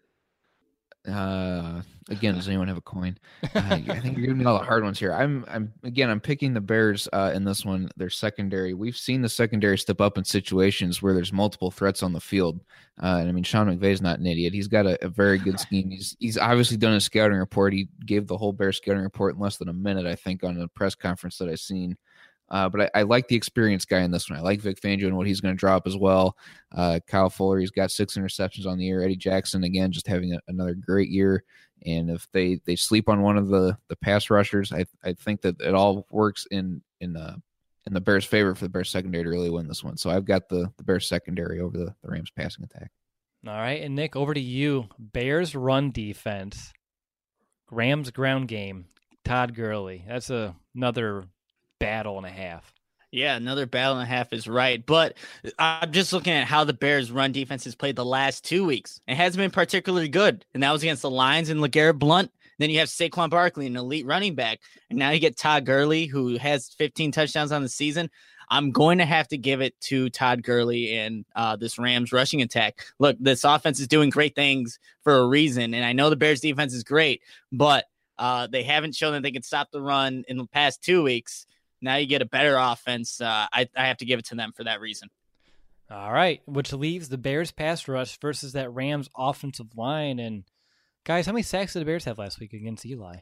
S6: Uh, again, does anyone have a coin? Uh, I think you're giving me all the hard ones here. I'm, I'm again, I'm picking the Bears uh, in this one. Their secondary. We've seen the secondary step up in situations where there's multiple threats on the field. Uh, and I mean, Sean McVay's not an idiot. He's got a, a very good scheme. He's he's obviously done a scouting report. He gave the whole Bears scouting report in less than a minute, I think, on a press conference that I've seen. Uh, but I, I like the experienced guy in this one. I like Vic Fangio and what he's going to drop as well. Uh, Kyle Fuller, he's got six interceptions on the year. Eddie Jackson, again, just having a, another great year. And if they, they sleep on one of the, the pass rushers, I I think that it all works in in the in the Bears' favor for the Bears secondary to really win this one. So I've got the, the Bears secondary over the, the Rams passing attack.
S5: All right, and Nick, over to you. Bears run defense, Rams ground game, Todd Gurley. That's a, another battle and a half.
S7: Yeah, another battle and a half is right. But I'm just looking at how the Bears run defense has played the last two weeks. It hasn't been particularly good. And that was against the Lions and LeGarrette Blount. Then you have Saquon Barkley, an elite running back. And now you get Todd Gurley, who has fifteen touchdowns on the season. I'm going to have to give it to Todd Gurley and uh, this Rams rushing attack. Look, this offense is doing great things for a reason. And I know the Bears defense is great, but uh, they haven't shown that they can stop the run in the past two weeks. Now you get a better offense. Uh, I, I have to give it to them for that reason.
S5: All right, which leaves the Bears pass rush versus that Rams offensive line. And guys, how many sacks did the Bears have last week against Eli?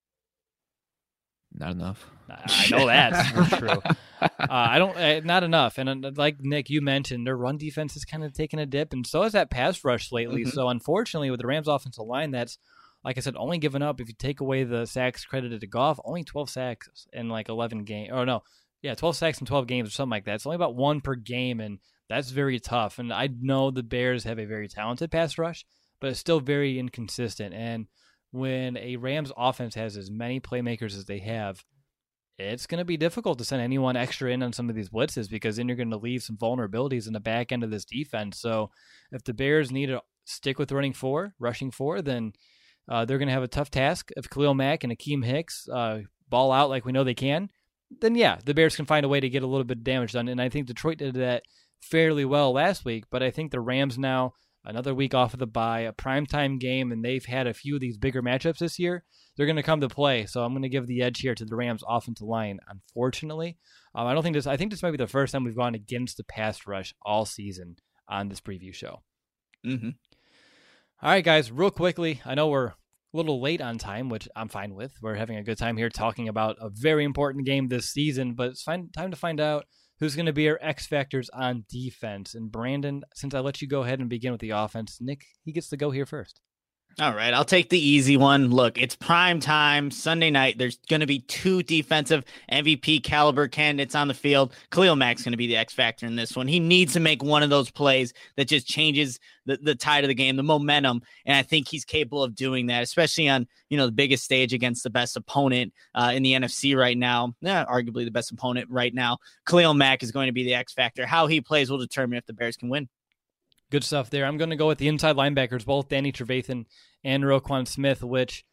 S6: Not enough.
S5: I know that's for true. Uh, I don't, uh, not enough. And uh, like Nick, you mentioned, their run defense is kind of taking a dip, and so has that pass rush lately. Mm-hmm. So unfortunately, with the Rams offensive line, that's, like I said, only given up, if you take away the sacks credited to Goff, only twelve sacks in like eleven games. Or no, yeah, twelve sacks in twelve games or something like that. It's only about one per game, and that's very tough. And I know the Bears have a very talented pass rush, but it's still very inconsistent. And when a Rams offense has as many playmakers as they have, it's going to be difficult to send anyone extra in on some of these blitzes, because then you're going to leave some vulnerabilities in the back end of this defense. So if the Bears need to stick with running four, rushing four, then Uh, they're going to have a tough task. If Khalil Mack and Akeem Hicks uh, ball out like we know they can, then yeah, the Bears can find a way to get a little bit of damage done. And I think Detroit did that fairly well last week, but I think the Rams now, another week off of the bye, a primetime game, and they've had a few of these bigger matchups this year. They're going to come to play. So I'm going to give the edge here to the Rams offensive line, unfortunately. Um, I don't think this, I think this might be the first time we've gone against the pass rush all season on this preview show.
S7: Mm-hmm.
S5: All right, guys, real quickly, I know we're a little late on time, which I'm fine with. We're having a good time here talking about a very important game this season, but it's fine, time to find out who's going to be our X factors on defense. And Brandon, since I let you go ahead and begin with the offense, Nick, he gets to go here first.
S7: All right, I'll take the easy one. Look, it's prime time, Sunday night. There's going to be two defensive M V P caliber candidates on the field. Khalil Mack's going to be the X factor in this one. He needs to make one of those plays that just changes the, the tide of the game, the momentum, and I think he's capable of doing that, especially on, you know, the biggest stage against the best opponent uh, in the N F C right now. Yeah, arguably the best opponent right now. Khalil Mack is going to be the X factor. How he plays will determine if the Bears can win.
S5: Good stuff there. I'm going to go with the inside linebackers, both Danny Trevathan and Roquan Smith, which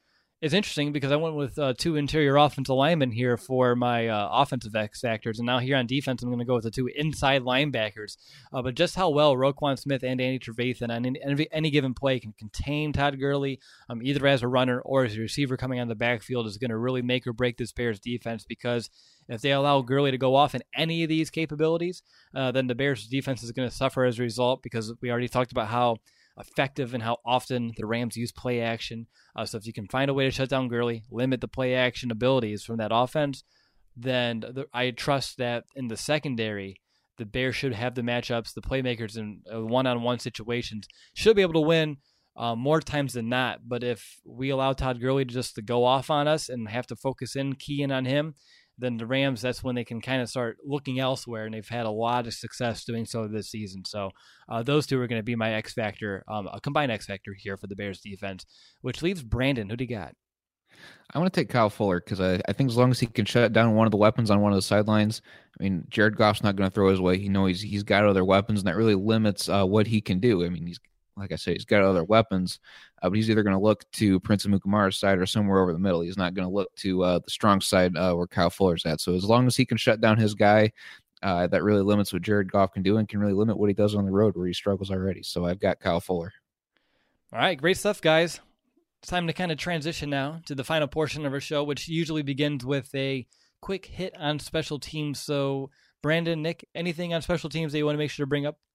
S5: It's interesting because I went with uh, two interior offensive linemen here for my uh, offensive X factors, and now here on defense, I'm going to go with the two inside linebackers. Uh, but just how well Roquan Smith and Danny Trevathan on any, any, any given play can contain Todd Gurley, um, either as a runner or as a receiver coming on the backfield, is going to really make or break this Bears defense, because if they allow Gurley to go off in any of these capabilities, uh, then the Bears defense is going to suffer as a result, because we already talked about how effective and how often the Rams use play action. Uh, so if you can find a way to shut down Gurley, limit the play action abilities from that offense, then the, I trust that in the secondary, the Bears should have the matchups, the playmakers in uh, one-on-one situations, should be able to win uh, more times than not. But if we allow Todd Gurley to just to go off on us and have to focus in, key in on him, then the Rams, that's when they can kind of start looking elsewhere, and they've had a lot of success doing so this season. So uh, those two are going to be my X factor, um, a combined X factor here for the Bears defense, which leaves Brandon. Who do you got?
S6: I want to take Kyle Fuller because I, I think as long as he can shut down one of the weapons on one of the sidelines, I mean, Jared Goff's not going to throw his way. You know, he's he's got other weapons, and that really limits uh, what he can do. I mean, he's like I said, he's got other weapons, uh, but he's either going to look to Prince Amukamara's side or somewhere over the middle. He's not going to look to uh, the strong side uh, where Kyle Fuller's at. So as long as he can shut down his guy, uh, that really limits what Jared Goff can do and can really limit what he does on the road where he struggles already. So I've got Kyle Fuller.
S5: All right, great stuff, guys. It's time to kind of transition now to the final portion of our show, which usually begins with a quick hit on special teams. So, Brandon, Nick, anything on special teams that you want to make sure to bring up?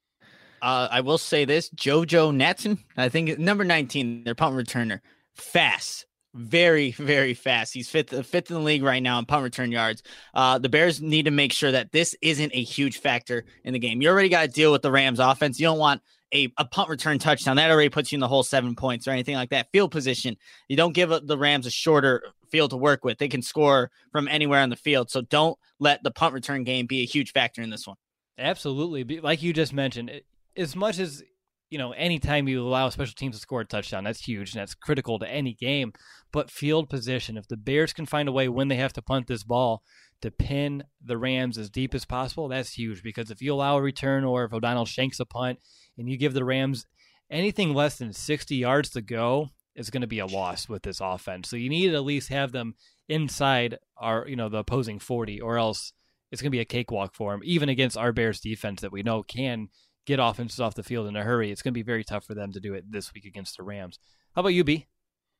S7: Uh, I will say this, JoJo Natson, I think number nineteen, their punt returner, fast, very, very fast. He's fifth, fifth in the league right now in punt return yards. Uh, the Bears need to make sure that this isn't a huge factor in the game. You already got to deal with the Rams offense. You don't want a, a punt return touchdown. That already puts you in the whole seven points or anything like that. Field position, you don't give the Rams a shorter field to work with. They can score from anywhere on the field. So don't let the punt return game be a huge factor in this one.
S5: Absolutely. Like you just mentioned, it, as much as, you know, anytime you allow special teams to score a touchdown, that's huge and that's critical to any game. But field position, if the Bears can find a way when they have to punt this ball to pin the Rams as deep as possible, that's huge. Because if you allow a return or if O'Donnell shanks a punt and you give the Rams anything less than sixty yards to go, it's going to be a loss with this offense. So you need to at least have them inside our, you know, the opposing forty, or else it's going to be a cakewalk for them, even against our Bears defense that we know can get offenses off the field in a hurry. It's going to be very tough for them to do it this week against the Rams. How about you, B?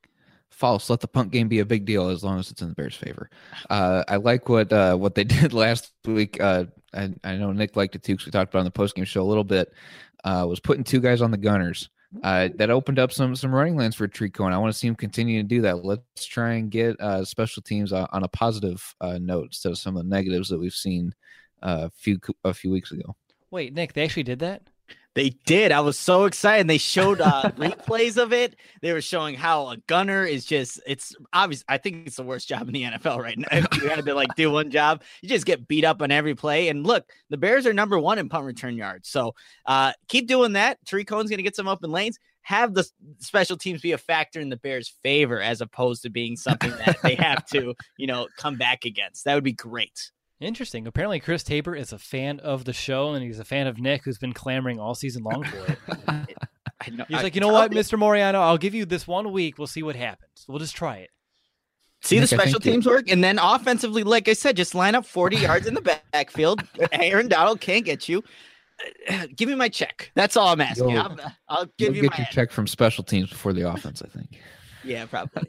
S6: False. Let the punt game be a big deal as long as it's in the Bears' favor. Uh, I like what uh, what they did last week. Uh, I, I know Nick liked it too because we talked about it on the postgame show a little bit. Uh, was putting two guys on the Gunners. Uh, that opened up some some running lanes for Tree Cohen. I want to see him continue to do that. Let's try and get uh, special teams uh, on a positive uh, note instead of some of the negatives that we've seen uh, a few a few weeks ago.
S5: Wait, Nick, they actually did that?
S7: They did. I was so excited. They showed uh, replays of it. They were showing how a gunner is just, it's obvious. I think it's the worst job in the N F L right now. If you had to like do one job, you just get beat up on every play. And look, the Bears are number one in punt return yards. So uh, keep doing that. Tariq Cohen's going to get some open lanes. Have the special teams be a factor in the Bears' favor as opposed to being something that they have to, you know, come back against. That would be great.
S5: Interesting. Apparently, Chris Tabor is a fan of the show, and he's a fan of Nick, who's been clamoring all season long for it.
S7: I know,
S5: he's
S7: I,
S5: like, you know what, Mister Moriano, I'll give you this one week. We'll see what happens. We'll just try it.
S7: See
S6: Nick,
S7: the special teams
S6: you...
S7: work, and then offensively, like I said, just line up forty yards in the backfield. Aaron Donald can't get you. Give me my check. That's all I'm asking.
S6: You'll,
S7: I'll, I'll give you
S6: get
S7: my
S6: your check from special teams before the offense, I think.
S7: Yeah, probably.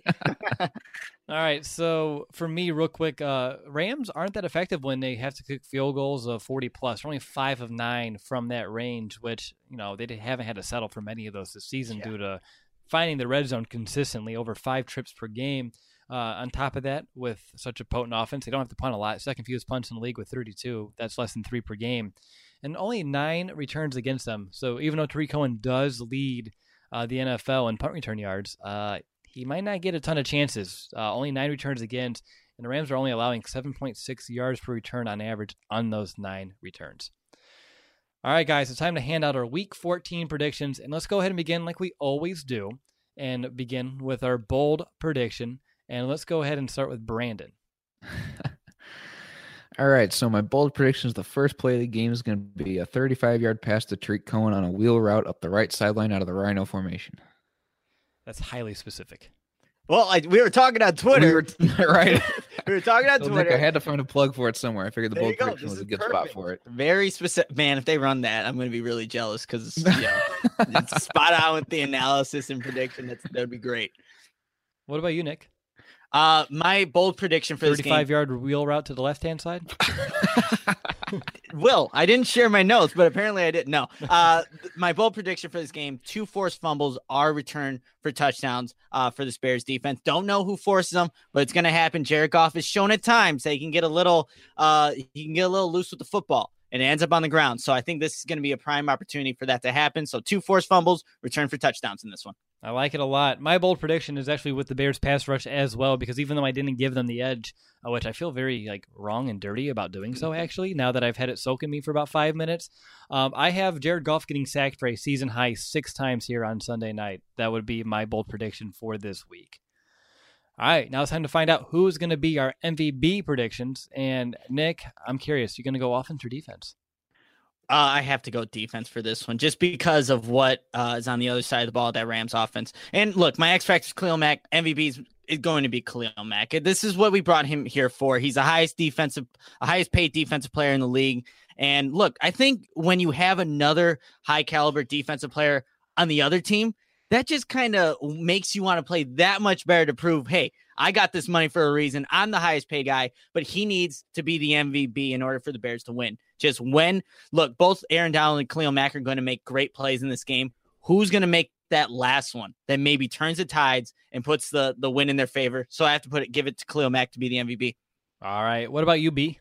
S5: All right, so for me, real quick, uh, Rams aren't that effective when they have to kick field goals of forty plus. They're only five of nine from that range, which, you know, they haven't had to settle for many of those this season yeah. due to finding the red zone consistently, over five trips per game. Uh, on top of that, with such a potent offense, they don't have to punt a lot. Second fewest punts in the league with thirty-two. That's less than three per game. And only nine returns against them. So even though Tariq Cohen does lead uh, the N F L in punt return yards, uh, he might not get a ton of chances. Uh, only nine returns against, and the Rams are only allowing seven point six yards per return on average on those nine returns. All right, guys, it's time to hand out our Week fourteen predictions, and let's go ahead and begin like we always do, and begin with our bold prediction. And let's go ahead and start with Brandon.
S6: All right, so my bold prediction is the first play of the game is going to be a thirty-five-yard pass to Tariq Cohen on a wheel route up the right sideline out of the Rhino formation.
S5: That's highly specific.
S7: Well, I, we were talking on Twitter.
S6: We were, right.
S7: we were talking on
S6: so
S7: Twitter.
S6: Nick, I had to find a plug for it somewhere. I figured the
S7: There
S6: bold
S7: you go.
S6: prediction
S7: This
S6: was a
S7: is
S6: good
S7: perfect.
S6: spot for it.
S7: Very specific. Man, if they run that, I'm going to be really jealous because yeah, it's spot on with the analysis and prediction. That's, that'd be great.
S5: What about you, Nick?
S7: Uh, my bold prediction for this game.
S5: thirty-five yard wheel route to the left-hand side?
S7: Will, I didn't share my notes, but apparently I didn't. No. Uh, my bold prediction for this game, two forced fumbles are returned for touchdowns uh, for the Bears defense. Don't know who forces them, but it's going to happen. Jared Goff has shown at times that he can get a little uh, he can get a little loose with the football, and it ends up on the ground. So I think this is going to be a prime opportunity for that to happen. So two forced fumbles, return for touchdowns in this one.
S5: I like it a lot. My bold prediction is actually with the Bears pass rush as well, because even though I didn't give them the edge, uh, which I feel very like wrong and dirty about doing so, actually, now that I've had it soak in me for about five minutes, um, I have Jared Goff getting sacked for a season high six times here on Sunday night. That would be my bold prediction for this week. All right, now it's time to find out who's going to be our M V P predictions. And Nick, I'm curious, you going to go offense or defense?
S7: Uh, I have to go defense for this one, just because of what uh, is on the other side of the ball, that Rams offense. And look, my X factor is Khalil Mack. M V P is, is going to be Khalil Mack. This is what we brought him here for. He's the highest defensive, highest paid defensive player in the league. And look, I think when you have another high caliber defensive player on the other team, that just kind of makes you want to play that much better to prove, hey, I got this money for a reason. I'm the highest paid guy, but he needs to be the M V P in order for the Bears to win. Just when, look, both Aaron Donald and Khalil Mack are going to make great plays in this game. Who's going to make that last one that maybe turns the tides and puts the, the win in their favor? So I have to put it, give it to Khalil Mack to be the M V P.
S5: All right. What about you, B?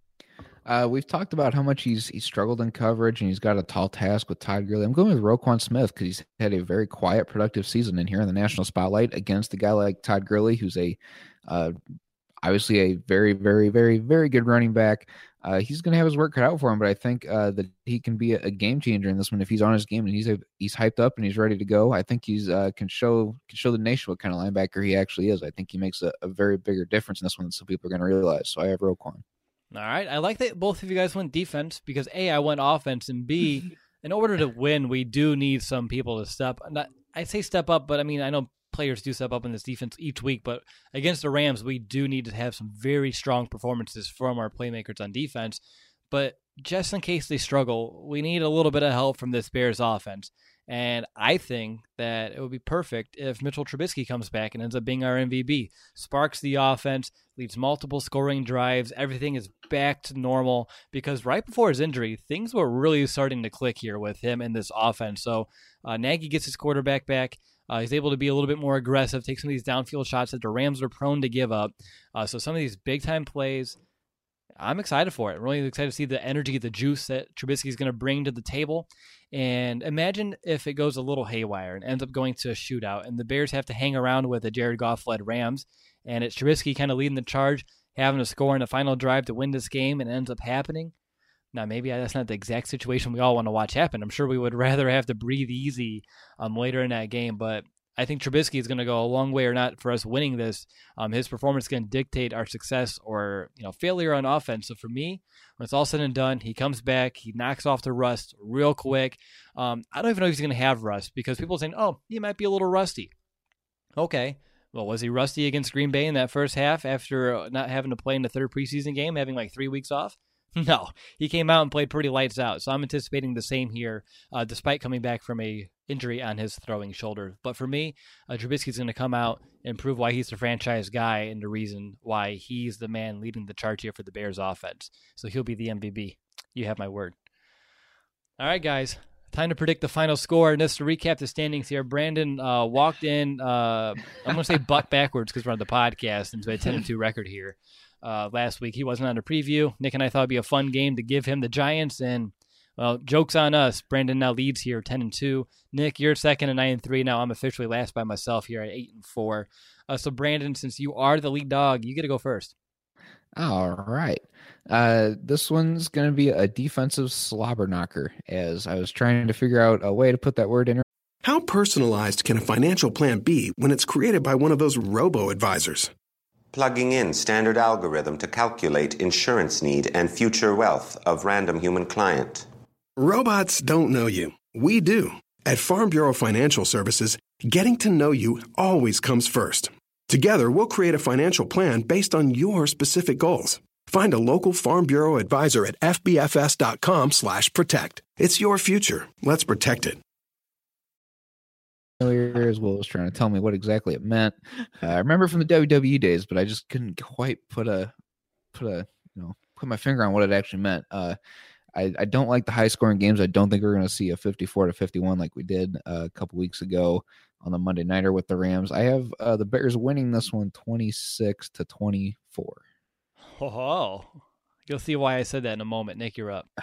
S6: Uh, we've talked about how much he's he's struggled in coverage, and he's got a tall task with Todd Gurley. I'm going with Roquan Smith because he's had a very quiet, productive season in here in the national spotlight against a guy like Todd Gurley, who's a uh, obviously a very, very, very, very good running back. Uh, he's going to have his work cut out for him, but I think uh, that he can be a, a game changer in this one if he's on his game and he's a, he's hyped up and he's ready to go. I think he's uh, can show can show the nation what kind of linebacker he actually is. I think he makes a, a very bigger difference in this one than some people are going to realize. So I have Roquan.
S5: All right. I like that both of you guys went defense because A, I went offense, and B, in order to win, we do need some people to step. Not, I say step up, but I mean, I know players do step up in this defense each week, but against the Rams, we do need to have some very strong performances from our playmakers on defense. But just in case they struggle, we need a little bit of help from this Bears offense. And I think that it would be perfect if Mitchell Trubisky comes back and ends up being our M V P. Sparks the offense, leads multiple scoring drives. Everything is back to normal because right before his injury, things were really starting to click here with him in this offense. So uh, Nagy gets his quarterback back. Uh, he's able to be a little bit more aggressive, take some of these downfield shots that the Rams are prone to give up. Uh, so some of these big-time plays, I'm excited for it. I'm really excited to see the energy, the juice that Trubisky is going to bring to the table. And imagine if it goes a little haywire and ends up going to a shootout, and the Bears have to hang around with a Jared Goff-led Rams, and it's Trubisky kind of leading the charge, having to score in the final drive to win this game, and it ends up happening. Now, maybe that's not the exact situation we all want to watch happen. I'm sure we would rather have to breathe easy um, later in that game, but I think Trubisky is going to go a long way or not for us winning this. Um, his performance is going to dictate our success or you know failure on offense. So for me, when it's all said and done, he comes back, he knocks off the rust real quick. Um, I don't even know if he's going to have rust because people are saying, oh, he might be a little rusty. Okay. Well, was he rusty against Green Bay in that first half after not having to play in the third preseason game, having like three weeks off? No, he came out and played pretty lights out. So I'm anticipating the same here, uh, despite coming back from a injury on his throwing shoulder. But for me, uh, Trubisky's going to come out and prove why he's the franchise guy and the reason why he's the man leading the charge here for the Bears offense. So he'll be the M V P. You have my word. All right, guys. Time to predict the final score. And just to recap the standings here, Brandon uh, walked in, uh, I'm going to say butt backwards because we're on the podcast, into a ten and two record here. Uh, last week, he wasn't on the preview. Nick and I thought it'd be a fun game to give him the Giants, and well, joke's on us. Brandon now leads here, ten and two. Nick, you're second at nine and three. Now I'm officially last by myself here at eight and four. Uh, so Brandon, since you are the lead dog, you get to go first.
S6: All right. Uh, this one's going to be a defensive slobber knocker, as I was trying to figure out a way to put that word in.
S3: How personalized can a financial plan be when it's created by one of those robo-advisors?
S4: Plugging in standard algorithm to calculate insurance need and future wealth of random human client.
S3: Robots don't know you. We do. At Farm Bureau Financial Services, getting to know you always comes first. Together, we'll create a financial plan based on your specific goals. Find a local Farm Bureau advisor at f b f s dot com slash protect. It's your future. Let's protect it.
S6: Earlier as well was trying to tell me what exactly it meant. Uh, I remember from the W W E days, but I just couldn't quite put a put a you know put my finger on what it actually meant. Uh, I, I don't like the high scoring games. I don't think we're going to see a fifty-four to fifty-one like we did uh, a couple weeks ago on the Monday Nighter with the Rams. I have uh, the Bears winning this one twenty-six to twenty-four.
S5: Oh, you'll see why I said that in a moment. Nick, you're up.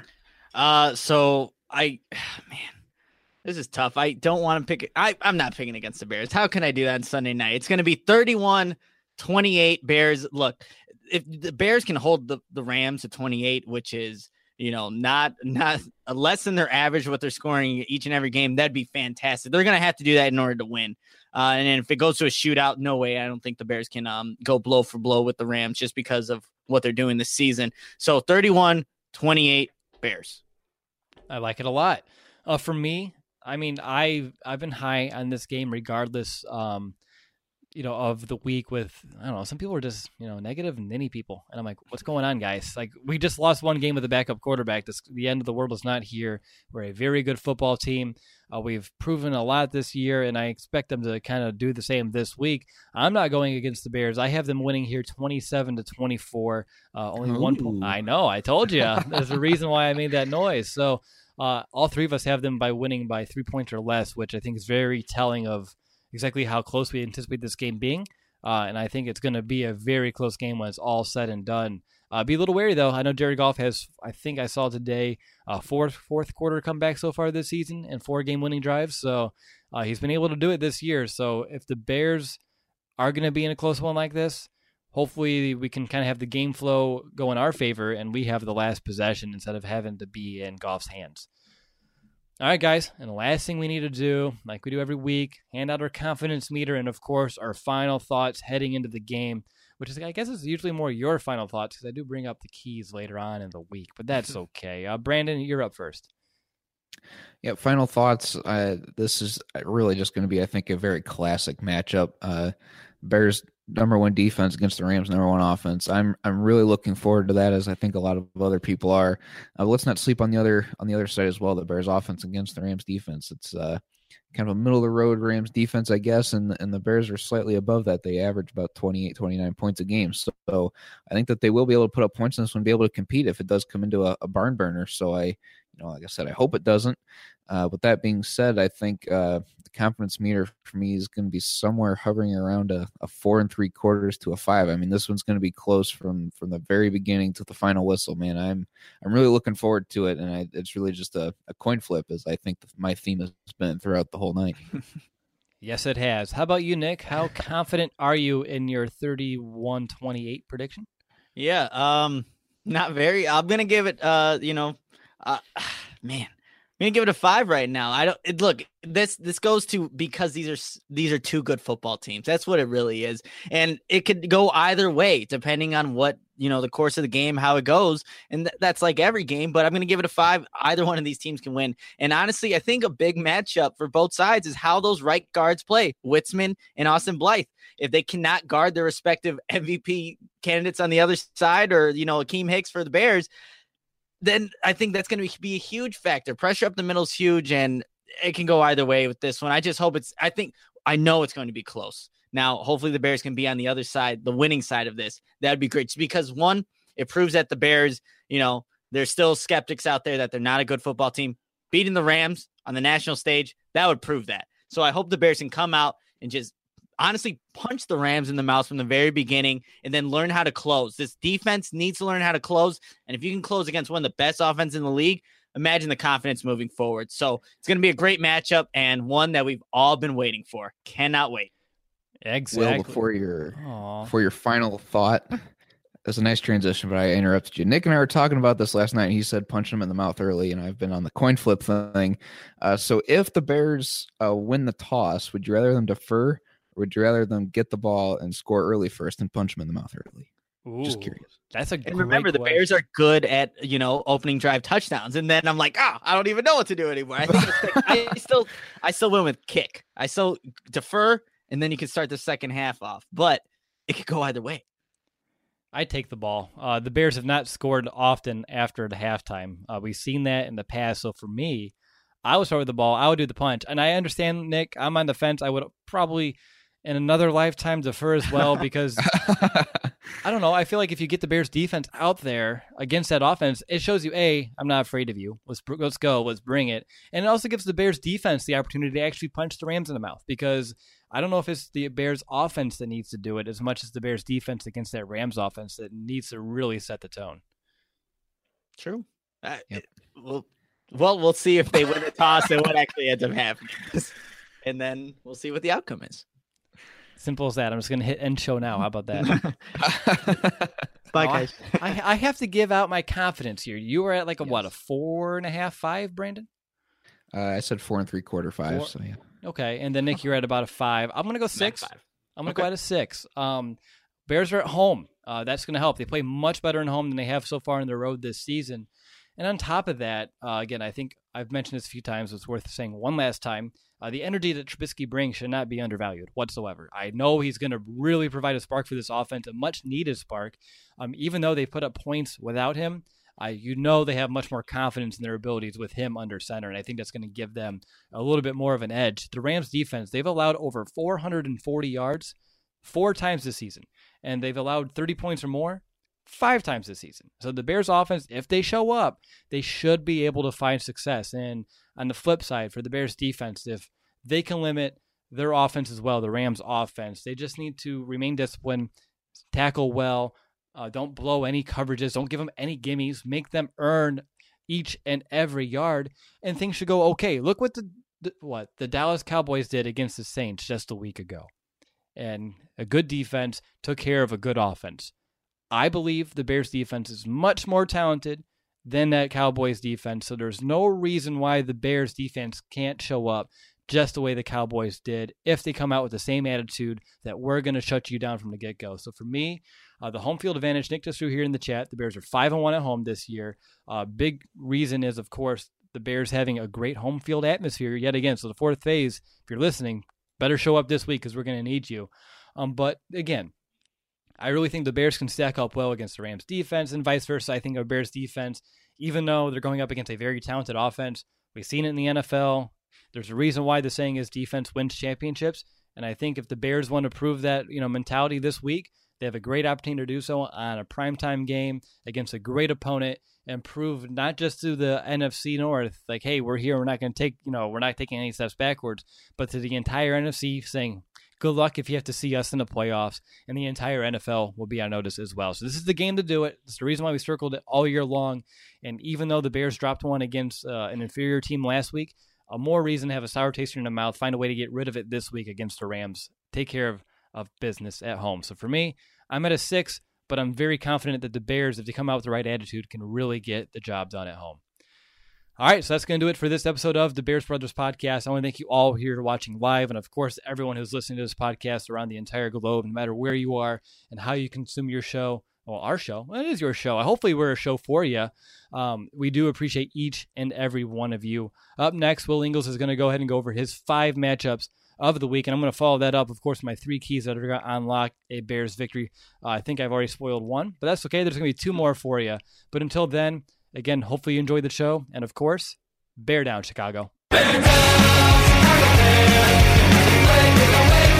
S7: uh, so I, man, this is tough. I don't want to pick. I, I'm not picking against the Bears. How can I do that on Sunday night? It's going to be thirty-one twenty-eight Bears. Look, if the Bears can hold the, the Rams to twenty-eight, which is, you know, not not less than their average, what they're scoring each and every game, that'd be fantastic. They're going to have to do that in order to win. Uh, and then if it goes to a shootout, no way. I don't think the Bears can um, go blow for blow with the Rams just because of what they're doing this season. So thirty-one twenty-eight Bears.
S5: I like it a lot. Uh, for me, I mean, I I've been high on this game regardless, um, you know, of the week. With I don't know, some people are just you know negative and ninny people, and I'm like, what's going on, guys? Like, we just lost one game with a backup quarterback. This, the end of the world is not here. We're a very good football team. Uh, we've proven a lot this year, and I expect them to kind of do the same this week. I'm not going against the Bears. I have them winning here twenty-seven to twenty-four. Uh, only Ooh. one point. I know. I told you. There's a reason why I made that noise. So uh, all three of us have them by winning by three points or less, which I think is very telling of exactly how close we anticipate this game being. Uh, and I think it's going to be a very close game when it's all said and done. Uh, be a little wary, though. I know Jared Goff has, I think I saw today, uh, fourth fourth quarter comeback so far this season and four game winning drives. So uh, he's been able to do it this year. So if the Bears are going to be in a close one like this, hopefully we can kind of have the game flow go in our favor and we have the last possession instead of having to be in Goff's hands. All right, guys, and the last thing we need to do, like we do every week, hand out our confidence meter and, of course, our final thoughts heading into the game, which is, I guess, is usually more your final thoughts because I do bring up the keys later on in the week, but that's okay. Uh, Brandon, you're up first.
S6: Yeah, final thoughts. Uh, this is really just going to be, I think, a very classic matchup. Uh, Bears number one defense against the Rams number one offense. I'm I'm really looking forward to that, as I think a lot of other people are. Uh, let's not sleep on the other on the other side as well. The Bears offense against the Rams defense. It's uh, kind of a middle of the road Rams defense, I guess, and and the Bears are slightly above that. They average about twenty-eight, twenty-nine points a game. So, so I think that they will be able to put up points in this one, and be able to compete if it does come into a, a barn burner. So I, you know, like I said, I hope it doesn't. Uh, with that being said, I think uh, the confidence meter for me is going to be somewhere hovering around a, a four and three quarters to a five. I mean, this one's going to be close from from the very beginning to the final whistle. Man, I'm I'm really looking forward to it, and I, it's really just a, a coin flip, as I think my theme has been throughout the whole night.
S5: Yes, it has. How about you, Nick? How confident are you in your thirty-one twenty-eight prediction?
S7: Yeah, um, not very. I'm gonna give it. Uh, you know, uh, man. I'm gonna give it a five right now. I don't it, look. This this goes to because these are these are two good football teams. That's what it really is, and it could go either way depending on what you know the course of the game, how it goes, and th- that's like every game. But I'm gonna give it a five. Either one of these teams can win, and honestly, I think a big matchup for both sides is how those right guards play, Witzman and Austin Blythe. If they cannot guard their respective M V P candidates on the other side, or you know Akeem Hicks for the Bears, then I think that's going to be a huge factor. Pressure up the middle is huge, and it can go either way with this one. I just hope it's – I think – I know it's going to be close. Now, hopefully the Bears can be on the other side, the winning side of this. That would be great. Just because, one, it proves that the Bears, you know, there's still skeptics out there that they're not a good football team. Beating the Rams on the national stage, that would prove that. So I hope the Bears can come out and just – honestly punch the Rams in the mouth from the very beginning and then learn how to close. This defense needs to learn how to close. And if you can close against one of the best offenses in the league, imagine the confidence moving forward. So it's going to be a great matchup and one that we've all been waiting for. Cannot wait.
S5: Exactly.
S6: Will, before your, before your final thought, that's a nice transition, but I interrupted you. Nick and I were talking about this last night, and he said punch him in the mouth early, and I've been on the coin flip thing. Uh, so if the Bears uh, win the toss, would you rather them defer, or would you rather them get the ball and score early first and punch them in the mouth early?
S5: Ooh,
S6: just curious.
S5: That's a
S7: and remember
S5: question.
S7: The Bears are good at you know opening drive touchdowns, and then I'm like, ah, oh, I don't even know what to do anymore. I think it's like, I still, I still went with kick. I still defer and then you can start the second half off. But it could go either way.
S5: I take the ball. Uh, the Bears have not scored often after the halftime. Uh, we've seen that in the past. So for me, I would start with the ball. I would do the punch. And I understand, Nick, I'm on the fence. I would probably in another lifetime defer as well because I don't know. I feel like if you get the Bears defense out there against that offense, it shows you, A, I'm not afraid of you. Let's let's go. Let's bring it. And it also gives the Bears defense the opportunity to actually punch the Rams in the mouth because I don't know if it's the Bears offense that needs to do it as much as the Bears defense against that Rams offense that needs to really set the tone.
S7: True. Uh, yep. Well, well, we'll see if they win the toss and what actually ends up happening. And then we'll see what the outcome is.
S5: Simple as that. I'm just going to hit end show now. How about that?
S7: Bye, guys.
S5: I, I have to give out my confidence here. You were at like a, yes. what, a four and a half, five, Brandon?
S6: Uh, I said four and three quarter, five.
S5: Four.
S6: So yeah.
S5: Okay. And then, Nick, you're at about a five. I'm going to go six.
S7: Five.
S5: I'm going to
S7: okay.
S5: go at a six. Um, Bears are at home. Uh, that's going to help. They play much better at home than they have so far on the road this season. And on top of that, uh, again, I think I've mentioned this a few times. It's worth saying one last time. Uh, the energy that Trubisky brings should not be undervalued whatsoever. I know he's going to really provide a spark for this offense, a much-needed spark. Um, even though they put up points without him, uh, you know they have much more confidence in their abilities with him under center, and I think that's going to give them a little bit more of an edge. The Rams defense, they've allowed over four hundred forty yards four times this season, and they've allowed thirty points or more five times this season. So the Bears offense, if they show up, they should be able to find success. And on the flip side, for the Bears defense, if they can limit their offense as well, the Rams offense, they just need to remain disciplined, tackle well, uh, don't blow any coverages, don't give them any gimmies, make them earn each and every yard, and things should go okay. Look what the, the what the Dallas Cowboys did against the Saints just a week ago. And a good defense took care of a good offense. I believe the Bears defense is much more talented than that Cowboys defense, so there's no reason why the Bears defense can't show up just the way the Cowboys did if they come out with the same attitude that we're going to shut you down from the get-go. So for me, uh, the home field advantage, Nick just threw here in the chat, the Bears are five and one at home this year. Uh, big reason is, of course, the Bears having a great home field atmosphere yet again. So the fourth phase, if you're listening, better show up this week because we're going to need you. Um, but again, I really think the Bears can stack up well against the Rams defense and vice versa. I think our Bears defense, even though they're going up against a very talented offense, we've seen it in the N F L. There's a reason why the saying is defense wins championships. And I think if the Bears want to prove that, you know, mentality this week, they have a great opportunity to do so on a primetime game against a great opponent and prove not just to the N F C North, like, hey, we're here, we're not going to take, you know, we're not taking any steps backwards, but to the entire N F C saying, good luck if you have to see us in the playoffs, and the entire N F L will be on notice as well. So this is the game to do it. It's the reason why we circled it all year long. And even though the Bears dropped one against uh, an inferior team last week, a more reason to have a sour taste in their mouth, find a way to get rid of it this week against the Rams. Take care of, of business at home. So for me, I'm at a six, but I'm very confident that the Bears, if they come out with the right attitude, can really get the job done at home. All right, so that's going to do it for this episode of the Bears Brothers Podcast. I want to thank you all here watching live, and of course, everyone who's listening to this podcast around the entire globe, no matter where you are and how you consume your show. Well, our show. Well, it is your show. Hopefully, we're a show for you. Um, we do appreciate each and every one of you. Up next, Will Ingles is going to go ahead and go over his five matchups of the week, and I'm going to follow that up, of course, with my three keys that are going to unlock a Bears victory. Uh, I think I've already spoiled one, but that's okay. There's going to be two more for you. But until then, again, hopefully you enjoyed the show, and of course, bear down, Chicago. Bear down, Chicago Bears.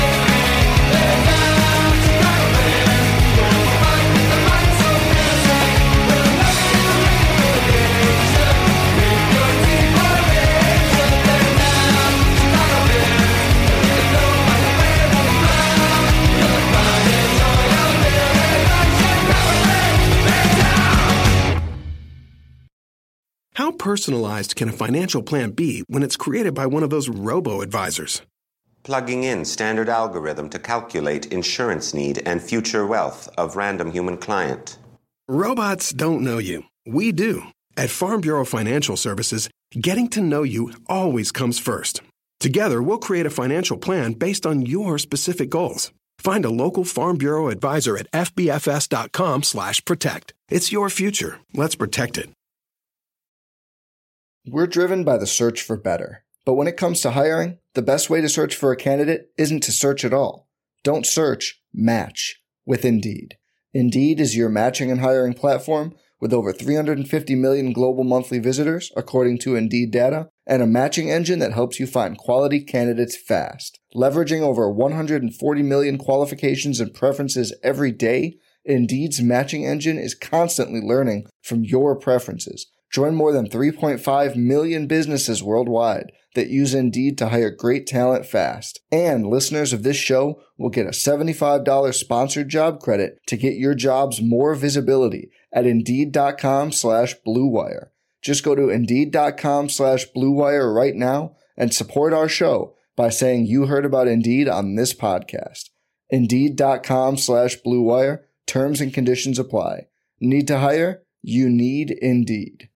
S3: How personalized can a financial plan be when it's created by one of those robo-advisors?
S4: Plugging in standard algorithm to calculate insurance need and future wealth of random human client.
S3: Robots don't know you. We do. At Farm Bureau Financial Services, getting to know you always comes first. Together, we'll create a financial plan based on your specific goals. Find a local Farm Bureau advisor at f b f s dot com slash protect. It's your future. Let's protect it.
S1: We're driven by the search for better. But when it comes to hiring, the best way to search for a candidate isn't to search at all. Don't search, match with Indeed. Indeed is your matching and hiring platform with over three hundred fifty million global monthly visitors, according to Indeed data, and a matching engine that helps you find quality candidates fast. Leveraging over one hundred forty million qualifications and preferences every day, Indeed's matching engine is constantly learning from your preferences. Join more than three point five million businesses worldwide that use Indeed to hire great talent fast. And listeners of this show will get a seventy-five dollars sponsored job credit to get your jobs more visibility at Indeed.com slash Blue Wire. Just go to Indeed.com slash Blue Wire right now and support our show by saying you heard about Indeed on this podcast. Indeed.com slash Blue Wire. Terms and conditions apply. Need to hire? You need Indeed.